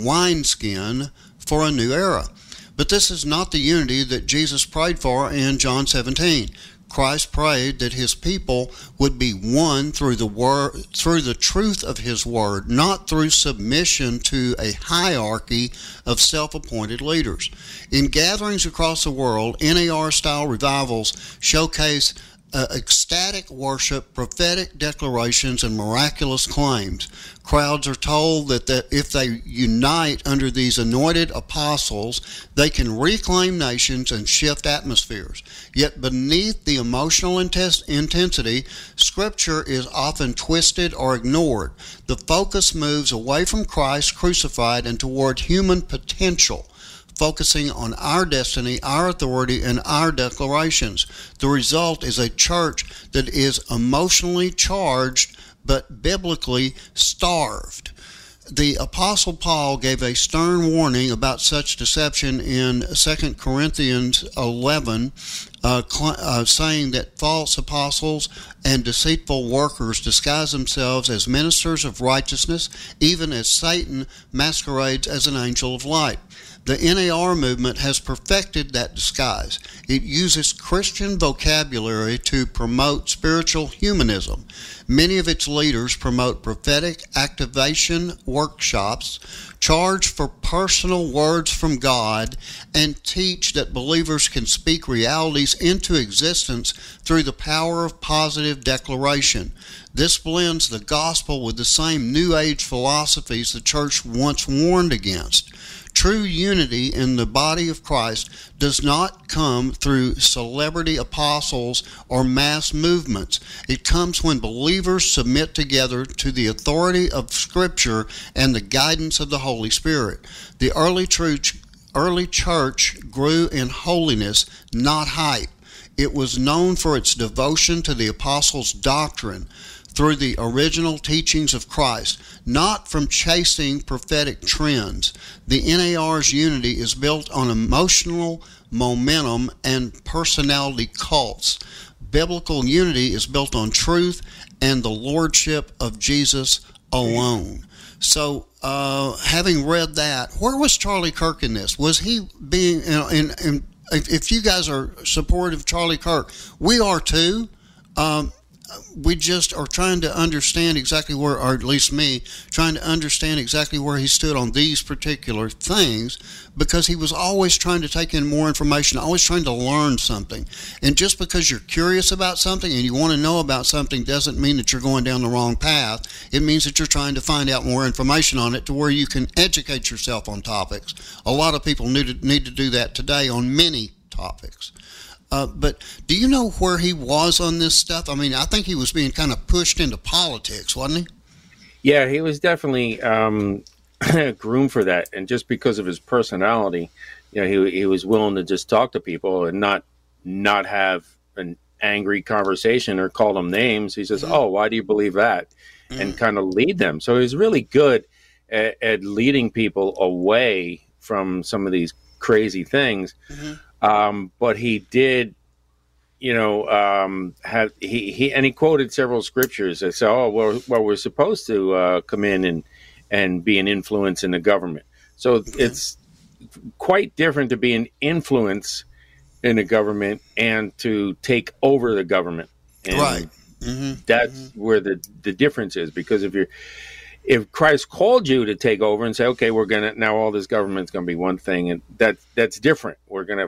wineskin for a new era. But this is not the unity that Jesus prayed for in John seventeen. Christ prayed that his people would be one through the word, through the truth of his word, not through submission to a hierarchy of self-appointed leaders. In gatherings across the world, N A R-style revivals showcase uh, ecstatic worship, prophetic declarations, and miraculous claims. Crowds are told that, that if they unite under these anointed apostles, they can reclaim nations and shift atmospheres. Yet beneath the emotional intes- intensity, Scripture is often twisted or ignored. The focus moves away from Christ crucified and toward human potential, focusing on our destiny, our authority, and our declarations. The result is a church that is emotionally charged but biblically starved. The Apostle Paul gave a stern warning about such deception in Second Corinthians eleven, uh, cl- uh, saying that false apostles and deceitful workers disguise themselves as ministers of righteousness, even as Satan masquerades as an angel of light. The N A R movement has perfected that disguise. It uses Christian vocabulary to promote spiritual humanism. Many of its leaders promote prophetic activation workshops, charge for personal words from God, and teach that believers can speak realities into existence through the power of positive declaration. This blends the gospel with the same New Age philosophies the church once warned against. True unity in the body of Christ does not come through celebrity apostles or mass movements. It comes when believers submit together to the authority of Scripture and the guidance of the Holy Spirit. The early church, early church grew in holiness, not hype. It was known for its devotion to the apostles' doctrine through the original teachings of Christ, not from chasing prophetic trends. The N A R's unity is built on emotional momentum and personality cults. Biblical unity is built on truth and the lordship of Jesus alone. So, uh, having read that, where was Charlie Kirk in this? Was he being, you know, in, in, if you guys are supportive of Charlie Kirk, we are too. Um, we just are trying to understand exactly where, or at least me, trying to understand exactly where he stood on these particular things, because he was always trying to take in more information, always trying to learn something. And just because you're curious about something and you want to know about something doesn't mean that you're going down the wrong path. It means that you're trying to find out more information on it to where you can educate yourself on topics. A lot of people need to, need to do that today on many topics. Uh, but do you know where he was on this stuff? I mean, I think he was being kind of pushed into politics, wasn't he? Yeah, he was definitely um, groomed for that. And just because of his personality, you know, he he was willing to just talk to people and not not have an angry conversation or call them names. He says, mm-hmm. oh, why do you believe that? Mm-hmm. And kind of lead them. So he was really good at, at leading people away from some of these crazy things. Mm-hmm. Um, but he did, you know, um, have he, he and he quoted several scriptures that say, "Oh, well, well, we're supposed to uh, come in and and be an influence in the government." So okay. It's quite different to be an influence in the government and to take over the government. And right. Mm-hmm. That's mm-hmm. where the the difference is, because if you're if Christ called you to take over and say, "Okay, we're gonna now all this government's gonna be one thing," and that that's different. We're gonna.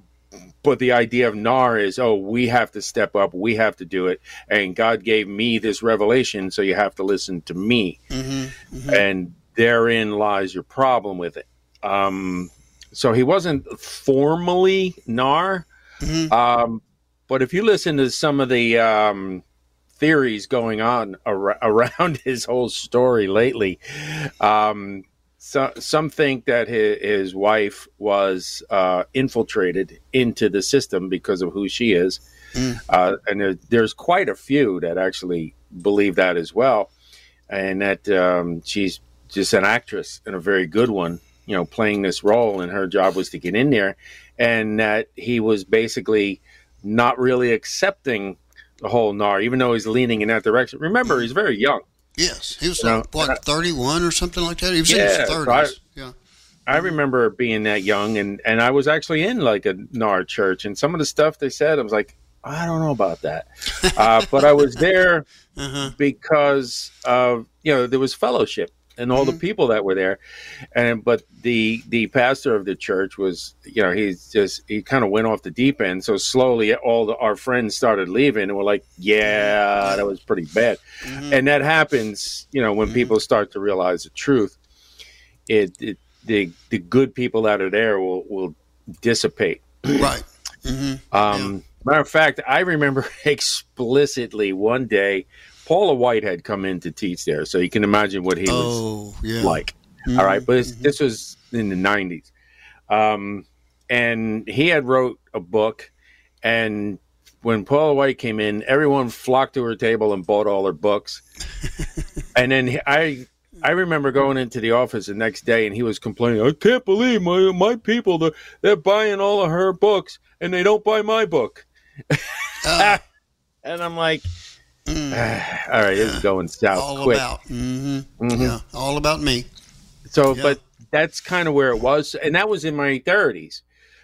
But the idea of N A R is, oh, we have to step up, we have to do it, and God gave me this revelation, so you have to listen to me. Mm-hmm, mm-hmm. And therein lies your problem with it. Um, so he wasn't formally N A R, mm-hmm. um, but if you listen to some of the um, theories going on ar- around his whole story lately. Um, so, some think that his, his wife was uh, infiltrated into the system because of who she is. Mm. Uh, and there, there's quite a few that actually believe that as well. And that um, she's just an actress and a very good one, you know, playing this role, and her job was to get in there. And that he was basically not really accepting the whole N A R, even though he's leaning in that direction. Remember, he's very young. Yes, he was you like, know, what, thirty-one or something like that? He was yeah, in his thirties. I, yeah. I remember being that young, and, and I was actually in like a N A R church, and some of the stuff they said, I was like, I don't know about that. uh, but I was there uh-huh. because of, you know, there was fellowship and all mm-hmm. the people that were there. And, but the, the pastor of the church was, you know, he's just, he kind of went off the deep end. So slowly all the, our friends started leaving, and we're like, yeah, that was pretty bad. Mm-hmm. And that happens, you know, when mm-hmm. people start to realize the truth, it, it, the, the good people that are there will, will dissipate. Right. Mm-hmm. Um, yeah. Matter of fact, I remember explicitly one day, Paula White had come in to teach there, so you can imagine what he oh, was yeah. like. Mm-hmm. All right, but mm-hmm. this was in the nineties. Um, and he had wrote a book, and when Paula White came in, everyone flocked to her table and bought all her books. And then he, I I remember going into the office the next day, and he was complaining, I can't believe my my people, they're, they're buying all of her books, and they don't buy my book. uh, and I'm like, mm, ah, all right, yeah, this is going south all quick. About, mm-hmm, mm-hmm. Yeah, all about me. So, yeah. But that's kind of where it was, and that was in my thirties.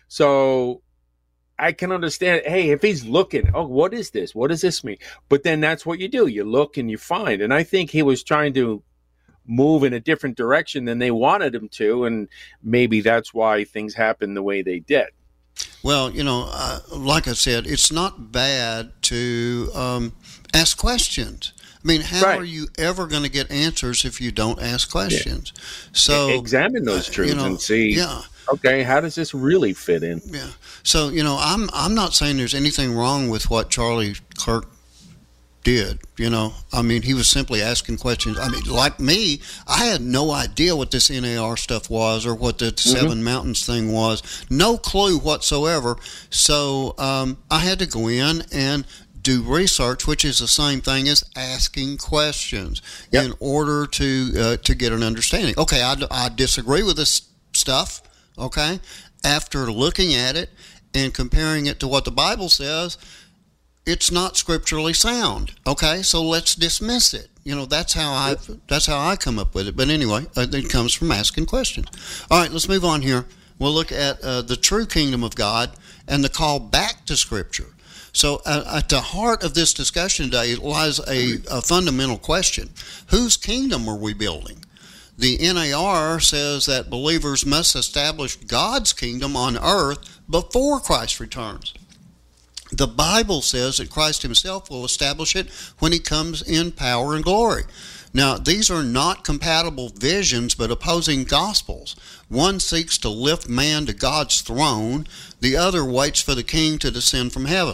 So I can understand, hey, if he's looking, oh, what is this? What does this mean? But then that's what you do. You look and you find. And I think he was trying to move in a different direction than they wanted him to, and maybe that's why things happened the way they did. Well, you know, uh, like I said, it's not bad to um, ask questions. I mean, how right. are you ever going to get answers if you don't ask questions? Yeah. So examine those truths uh, you know, and see, yeah. okay, how does this really fit in? Yeah. So, you know, I'm I'm not saying there's anything wrong with what Charlie Kirk did. You know, I mean, he was simply asking questions. I mean, like me, I had no idea what this N A R stuff was or what the mm-hmm. Seven Mountains thing was. No clue whatsoever. So um, I had to go in and do research, which is the same thing as asking questions yep. in order to uh, to get an understanding. Okay, I, I disagree with this stuff, okay? After looking at it and comparing it to what the Bible says, it's not scripturally sound. Okay, so let's dismiss it. You know, that's how I that's how I come up with it. But anyway, it comes from asking questions. All right, let's move on here. We'll look at uh, the true kingdom of God and the call back to Scripture. So uh, at the heart of this discussion today lies a, a fundamental question. Whose kingdom are we building? The N A R says that believers must establish God's kingdom on earth before Christ returns. The Bible says that Christ himself will establish it when he comes in power and glory. Now, these are not compatible visions, but opposing gospels. One seeks to lift man to God's throne. The other waits for the king to descend from heaven.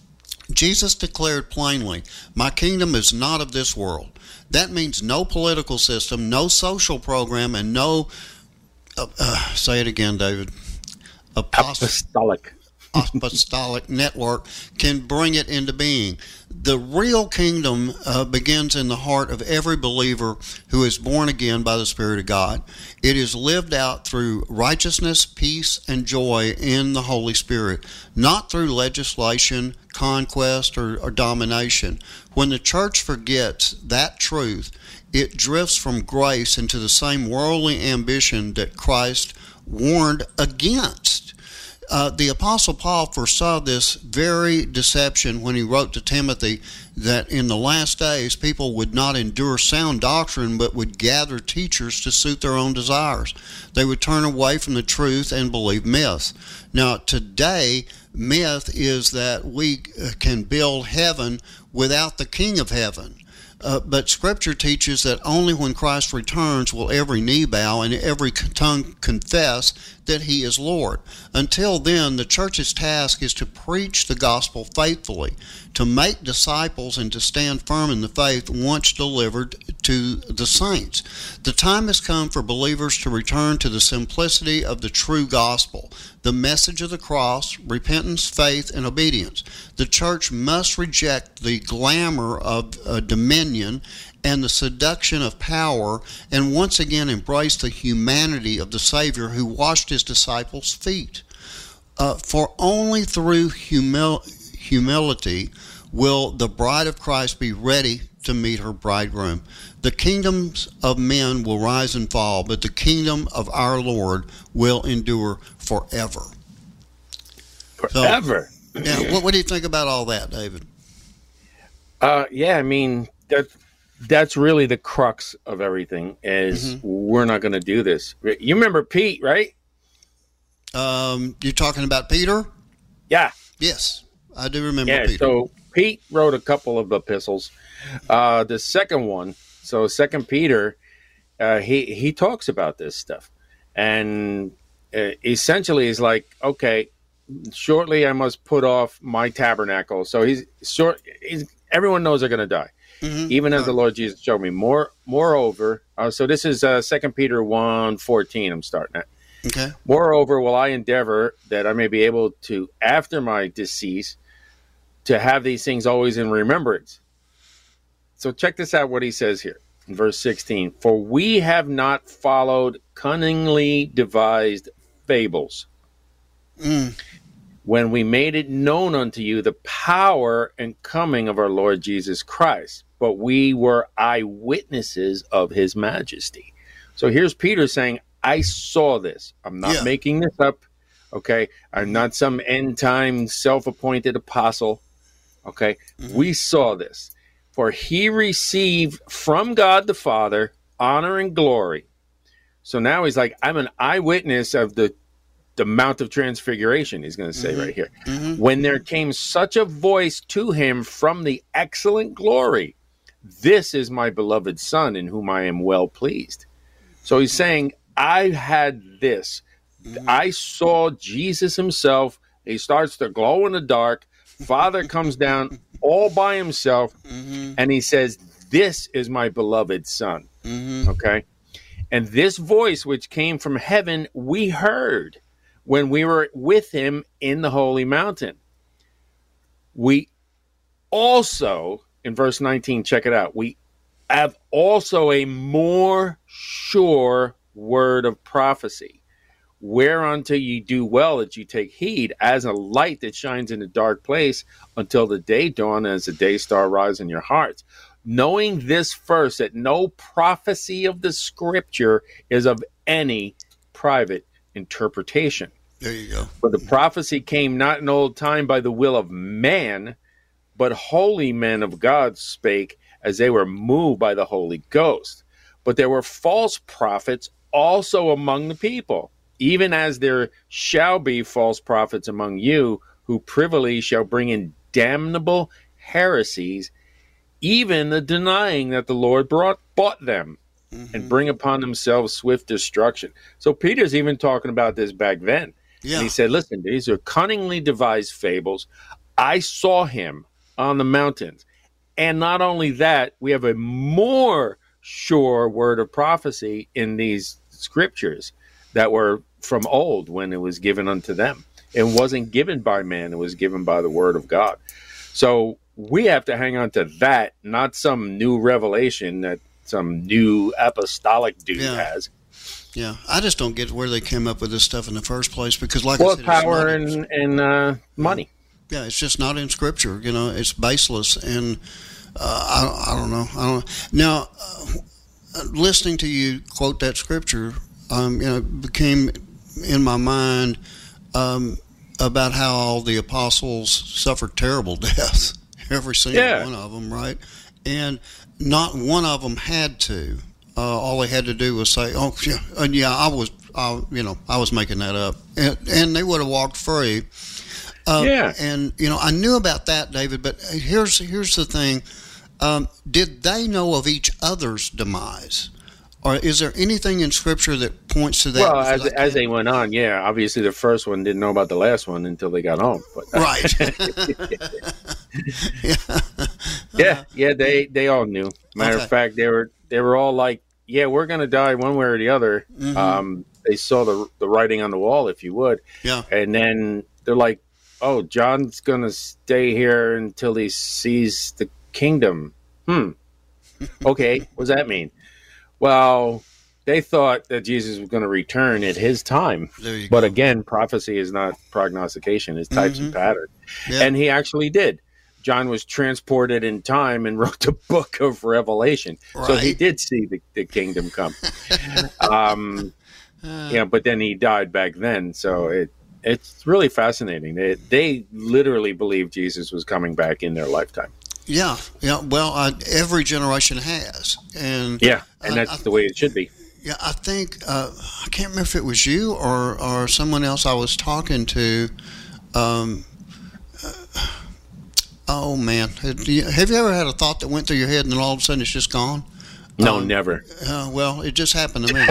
Jesus declared plainly, "My kingdom is not of this world." That means no political system, no social program, and no, uh, uh, say it again, David, Apost- apostolic. apostolic network can bring it into being. The real kingdom uh, begins in the heart of every believer who is born again by the Spirit of God. It is lived out through righteousness, peace, and joy in the Holy Spirit, not through legislation, conquest, or, or domination. When the church forgets that truth, it drifts from grace into the same worldly ambition that Christ warned against. Uh, the Apostle Paul foresaw this very deception when he wrote to Timothy that in the last days people would not endure sound doctrine but would gather teachers to suit their own desires. They would turn away from the truth and believe myths. Now today, myth is that we can build heaven without the King of Heaven. Uh, but Scripture teaches that only when Christ returns will every knee bow and every tongue confess that he is Lord. Until then, the church's task is to preach the gospel faithfully, to make disciples, and to stand firm in the faith once delivered to the saints. The time has come for believers to return to the simplicity of the true gospel, the message of the cross, repentance, faith, and obedience. The church must reject the glamour of uh, dominion and the seduction of power, and once again embrace the humanity of the Savior who washed his disciples' feet. Uh, for only through humil- humility will the bride of Christ be ready to meet her bridegroom. The kingdoms of men will rise and fall, but the kingdom of our Lord will endure forever. Forever. So, yeah, what, what do you think about all that, David? Uh, yeah, I mean, that, that's really the crux of everything, is mm-hmm. we're not going to do this. You remember Pete, right? Um, you're talking about Peter? Yeah. Yes, I do remember yeah, Peter. So Pete wrote a couple of epistles. Uh, the second one, so Second Peter, uh, he, he talks about this stuff. And uh, essentially is like, okay, shortly I must put off my tabernacle. So he's short. He's, everyone knows they're going to die. Mm-hmm. Even as the Lord Jesus showed me. More, moreover, uh, so this is uh, Second Peter one fourteen. I'm starting at. Okay. Moreover, will I endeavor that I may be able to, after my decease, to have these things always in remembrance. So check this out, what he says here in verse sixteen. For we have not followed cunningly devised fables, mm. when we made it known unto you the power and coming of our Lord Jesus Christ, but we were eyewitnesses of his majesty. So here's Peter saying, I saw this. I'm not yeah. making this up. Okay. I'm not some end time self-appointed apostle. Okay. Mm-hmm. We saw this. For he received from God the Father honor and glory. So now he's like, I'm an eyewitness of the, the Mount of Transfiguration, he's going to say mm-hmm. right here. Mm-hmm. When there came such a voice to him from the excellent glory, this is my beloved Son in whom I am well pleased. So he's saying, I had this. Mm-hmm. I saw Jesus himself. He starts to glow in the dark. Father comes down all by himself, mm-hmm. and he says, this is my beloved Son. Mm-hmm. Okay? And this voice which came from heaven, we heard when we were with him in the holy mountain. We also, in verse nineteen, check it out, we have also a more sure word of prophecy, whereunto you do well that you take heed, as a light that shines in a dark place until the day dawn, as the day star rise in your hearts. Knowing this first, that no prophecy of the scripture is of any private interpretation. There you go. For the prophecy came not in old time by the will of man, but holy men of God spake as they were moved by the Holy Ghost. But there were false prophets also among the people, even as there shall be false prophets among you, who privily shall bring in damnable heresies, even the denying that the Lord brought bought them, mm-hmm. and bring upon themselves swift destruction. So Peter's even talking about this back then. Yeah. And he said, listen, these are cunningly devised fables. I saw him on the mountains. And not only that, we have a more sure word of prophecy in these scriptures that were from old when it was given unto them. It wasn't given by man. It was given by the word of God. So we have to hang on to that, not some new revelation that some new apostolic dude yeah. has. Yeah, I just don't get where they came up with this stuff in the first place, because like well, I said, power it's and, and uh, money. Yeah, it's just not in Scripture. You know, it's baseless, and uh, I, I don't know. I don't. Now, uh, listening to you quote that Scripture, um, you know, became in my mind um, about how all the apostles suffered terrible deaths, every single yeah. one of them, right? And not one of them had to. Uh, all they had to do was say, "Oh, yeah, and yeah, I was, I, you know, I was making that up," and, and they would have walked free. Uh, yeah. And you know, I knew about that, David. But here's here's the thing: um, did they know of each other's demise, Or is there anything in Scripture that points to that? Well, as as they went on, yeah. Obviously, the first one didn't know about the last one until they got home. But, right. yeah. yeah, yeah. They they all knew. Matter okay. of fact, they were they were all like, "Yeah, we're going to die one way or the other." Mm-hmm. Um, they saw the the writing on the wall, if you would. Yeah. And then they're like, "Oh, John's going to stay here until he sees the kingdom." Hmm. Okay, what does that mean? Well, they thought that Jesus was going to return at his time. But go. Again, prophecy is not prognostication. It's types mm-hmm. and patterns. Yeah. And he actually did. John was transported in time and wrote the book of Revelation. Right. So he did see the, the kingdom come. um, uh, yeah, but then he died back then. So it it's really fascinating. They, they literally believed Jesus was coming back in their lifetime. Yeah, yeah. Well, uh, every generation has, and yeah, and that's I, I, the way it should be. Yeah, I think uh, I can't remember if it was you or or someone else I was talking to. Um, uh, oh man, have you, have you ever had a thought that went through your head and then all of a sudden it's just gone? No, um, never. Uh, well, it just happened to me.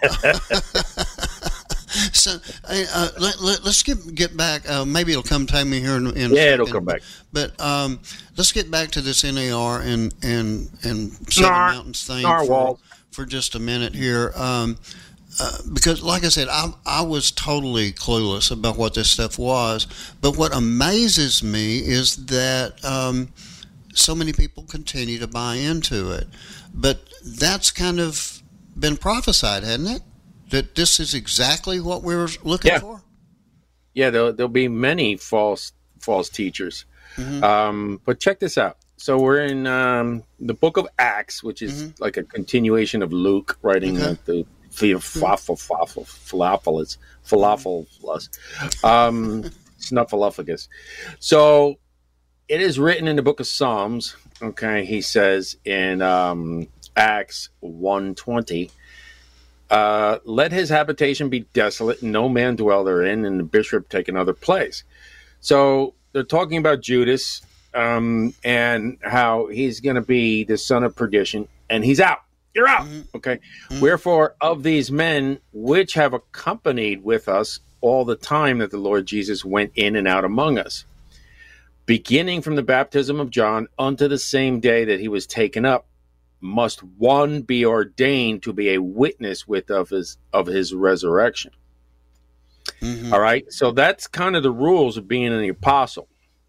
So uh, let, let, let's get get back. Uh, maybe it'll come to me here in, in yeah, a it'll come back. But um, let's get back to this N A R and and and Seven Nar- Mountains thing for, for just a minute here, um, uh, because like I said, I I was totally clueless about what this stuff was. But what amazes me is that um, so many people continue to buy into it. But that's kind of been prophesied, hasn't it? That this is exactly what we were looking yeah. for? Yeah, there'll, there'll be many false false teachers. Mm-hmm. Um, but check this out. So we're in um, the book of Acts, which is mm-hmm. like a continuation of Luke writing okay. the Theophilus, Philophilus, Philophilus, um, Snuffleupagus. So it is written in the book of Psalms. Okay, he says in um, Acts one twenty, Uh, let his habitation be desolate, and no man dwell therein, and the bishop take another place. So they're talking about Judas um, and how he's going to be the son of perdition, and he's out. You're out. Mm-hmm. Okay. Mm-hmm. Wherefore, of these men which have accompanied with us all the time that the Lord Jesus went in and out among us, beginning from the baptism of John unto the same day that he was taken up, must one be ordained to be a witness with of his of his resurrection. Mm-hmm. All right, so that's kind of the rules of being an apostle.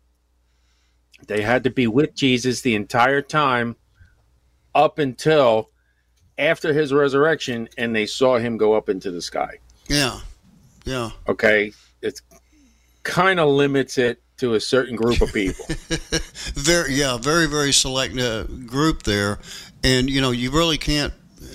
They had to be with Jesus the entire time up until after his resurrection, and they saw him go up into the sky. Yeah, yeah. Okay, it kind of limits it to a certain group of people. very, yeah, very, very select uh, group there. And, you know, you really can't,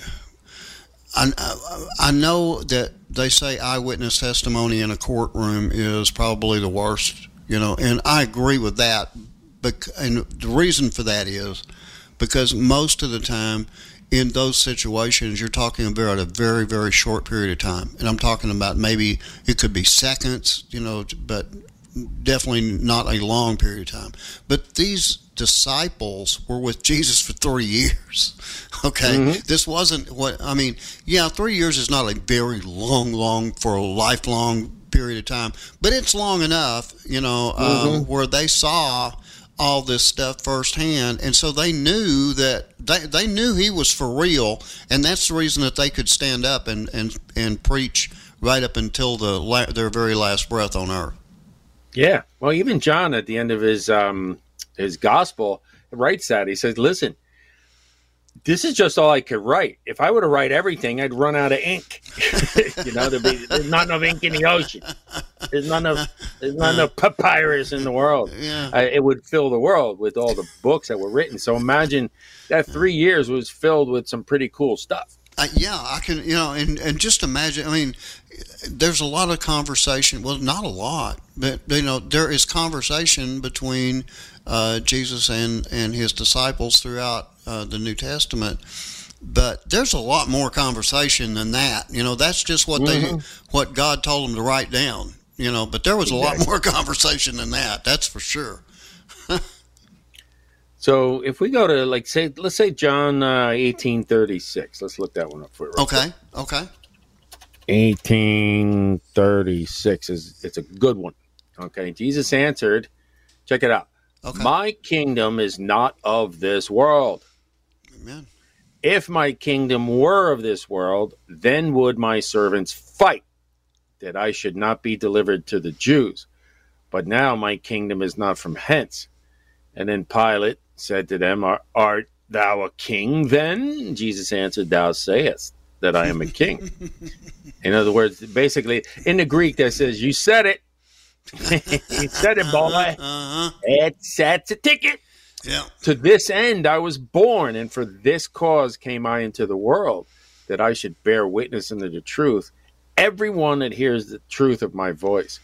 I, I know that they say eyewitness testimony in a courtroom is probably the worst, you know, and I agree with that. But, and the reason for that is because most of the time in those situations, you're talking about a very, very short period of time. And I'm talking about maybe it could be seconds, you know, but definitely not a long period of time. But these disciples were with Jesus for three years. Okay, mm-hmm. This wasn't what I mean. Yeah, three years is not a very long, long for a lifelong period of time, but it's long enough, you know, mm-hmm. uh, where they saw all this stuff firsthand, and so they knew that they they knew he was for real, and that's the reason that they could stand up and and and preach right up until the their very last breath on earth. Yeah, well, even John at the end of his um, his gospel writes that. He says, listen, this is just all I could write. If I were to write everything, I'd run out of ink. you know, there'd be, there's not enough ink in the ocean. There's not enough, there's not enough papyrus in the world. Yeah. Uh, it would fill the world with all the books that were written. So imagine that three years was filled with some pretty cool stuff. Uh, yeah, I can, you know, and, and just imagine, I mean, there's a lot of conversation, well, not a lot, but, you know, there is conversation between uh, Jesus and, and his disciples throughout uh, the New Testament, but there's a lot more conversation than that. You know, that's just what mm-hmm. they, what God told them to write down, you know, but there was a exactly. lot more conversation than that, that's for sure. So if we go to, like, say, let's say John uh, eighteen thirty-six. Let's look that one up for you. Okay, okay. eighteen thirty-six is it's a good one. Okay, Jesus answered, check it out. Okay. My kingdom is not of this world. Amen. If my kingdom were of this world, then would my servants fight, that I should not be delivered to the Jews. But now my kingdom is not from hence. And then Pilate said to them, Art, art thou a king then? Jesus answered, Thou sayest that I am a king. In other words, basically, in the Greek that says, you said it. You said it, boy. Uh-huh. It's, that's a ticket. Yeah. To this end I was born, and for this cause came I into the world, that I should bear witness unto the truth. Everyone that hears the truth of my voice,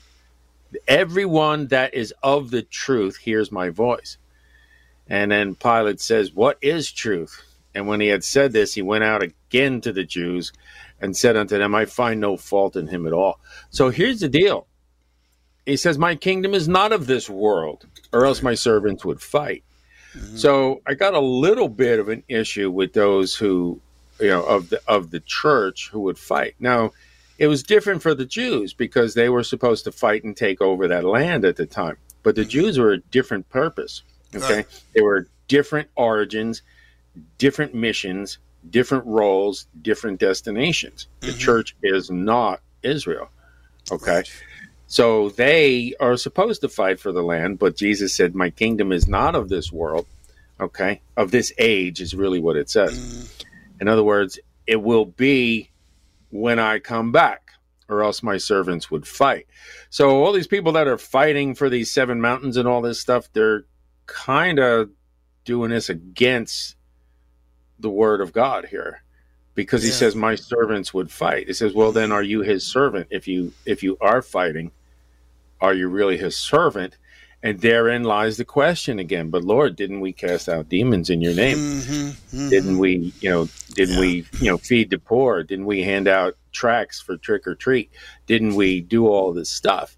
everyone that is of the truth hears my voice. And then Pilate says, what is truth? And when he had said this, he went out again to the Jews and said unto them, I find no fault in him at all. So here's the deal. He says, my kingdom is not of this world, or else my servants would fight. Mm-hmm. So I got a little bit of an issue with those who, you know, of the of the church who would fight. Now, it was different for the Jews because they were supposed to fight and take over that land at the time. But the mm-hmm. Jews were a different purpose. Okay, right. They were different origins, different missions, different roles, different destinations. Mm-hmm. The church is not Israel. Okay. Right. So they are supposed to fight for the land, but Jesus said, my kingdom is not of this world, okay? Of this age is really what it says. Mm. In other words, it will be when I come back, or else my servants would fight. So all these people that are fighting for these seven mountains and all this stuff, they're kind of doing this against the word of God here. Because he yeah. says, my servants would fight. He says, well, then are you his servant? If you if you are fighting, are you really his servant? And therein lies the question again. But Lord, didn't we cast out demons in your name? Mm-hmm, mm-hmm. Didn't we, you know, didn't yeah. we, you know, feed the poor? Didn't we hand out tracts for trick or treat? Didn't we do all this stuff?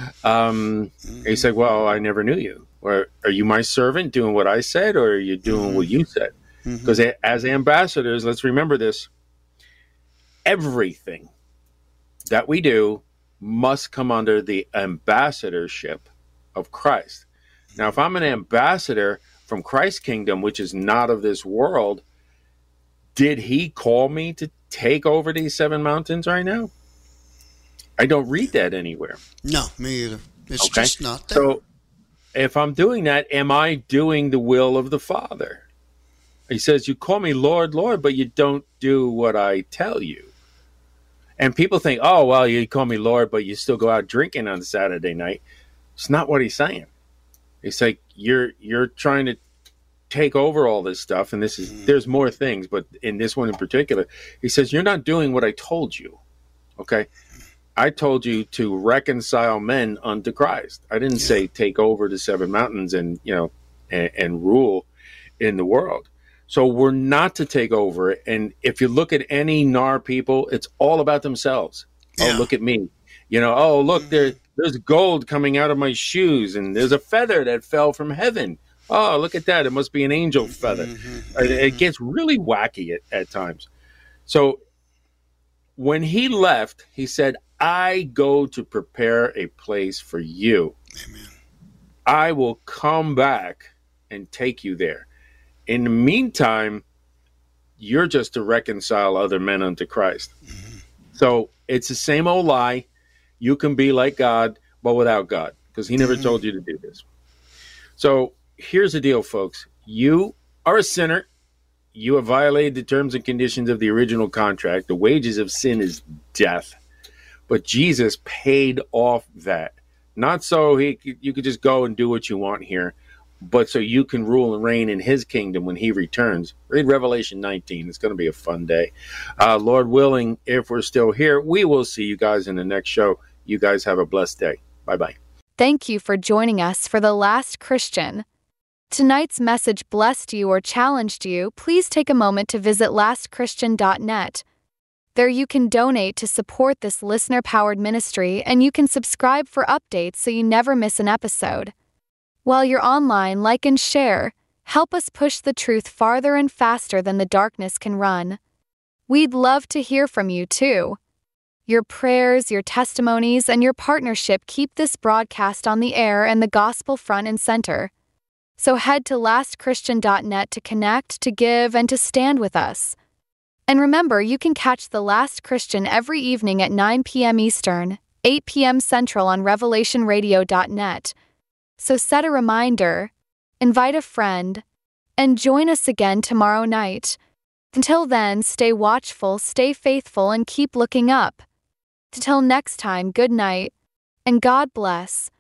Um, mm-hmm. He said, well, I never knew you. Or are you my servant doing what I said, or are you doing mm-hmm. what you said? Because mm-hmm. as ambassadors, let's remember this. Everything that we do must come under the ambassadorship of Christ. Now, if I'm an ambassador from Christ's kingdom, which is not of this world, did he call me to take over these seven mountains right now? I don't read that anywhere. No, me either. It's okay? just not there. So if I'm doing that, am I doing the will of the Father? He says, you call me Lord, Lord, but you don't do what I tell you. And people think, oh, well, you call me Lord, but you still go out drinking on Saturday night. It's not what he's saying. He's like, you're you're trying to take over all this stuff, and this is mm. there's more things, but in this one in particular, he says, you're not doing what I told you. Okay? I told you to reconcile men unto Christ. I didn't yeah. say take over the seven mountains and, you know, and, and rule in the world. So we're not to take over. And if you look at any N A R people, it's all about themselves. Yeah. Oh, look at me. You know, oh, look, mm-hmm. there, there's gold coming out of my shoes, and there's a feather that fell from heaven. Oh, look at that. It must be an angel feather. Mm-hmm. It, it gets really wacky at, at times. So when he left, he said, I go to prepare a place for you. Amen. I will come back and take you there. In the meantime, you're just to reconcile other men unto Christ. Mm-hmm. So it's the same old lie. You can be like God, but without God, because he never mm-hmm. told you to do this. So here's the deal, folks. You are a sinner. You have violated the terms and conditions of the original contract. The wages of sin is death. But Jesus paid off that. Not so he you could just go and do what you want here, but so you can rule and reign in his kingdom when he returns. Read Revelation nineteen. It's going to be a fun day. Uh, Lord willing, if we're still here, we will see you guys in the next show. You guys have a blessed day. Bye-bye. Thank you for joining us for The Last Christian. Tonight's message blessed you or challenged you. Please take a moment to visit last christian dot net. There you can donate to support this listener-powered ministry, and you can subscribe for updates so you never miss an episode. While you're online, like and share. Help us push the truth farther and faster than the darkness can run. We'd love to hear from you, too. Your prayers, your testimonies, and your partnership keep this broadcast on the air and the gospel front and center. So head to last christian dot net to connect, to give, and to stand with us. And remember, you can catch The Last Christian every evening at nine p.m. Eastern, eight p.m. Central on revelation radio dot net. So set a reminder, invite a friend, and join us again tomorrow night. Until then, stay watchful, stay faithful, and keep looking up. Until next time, good night, and God bless.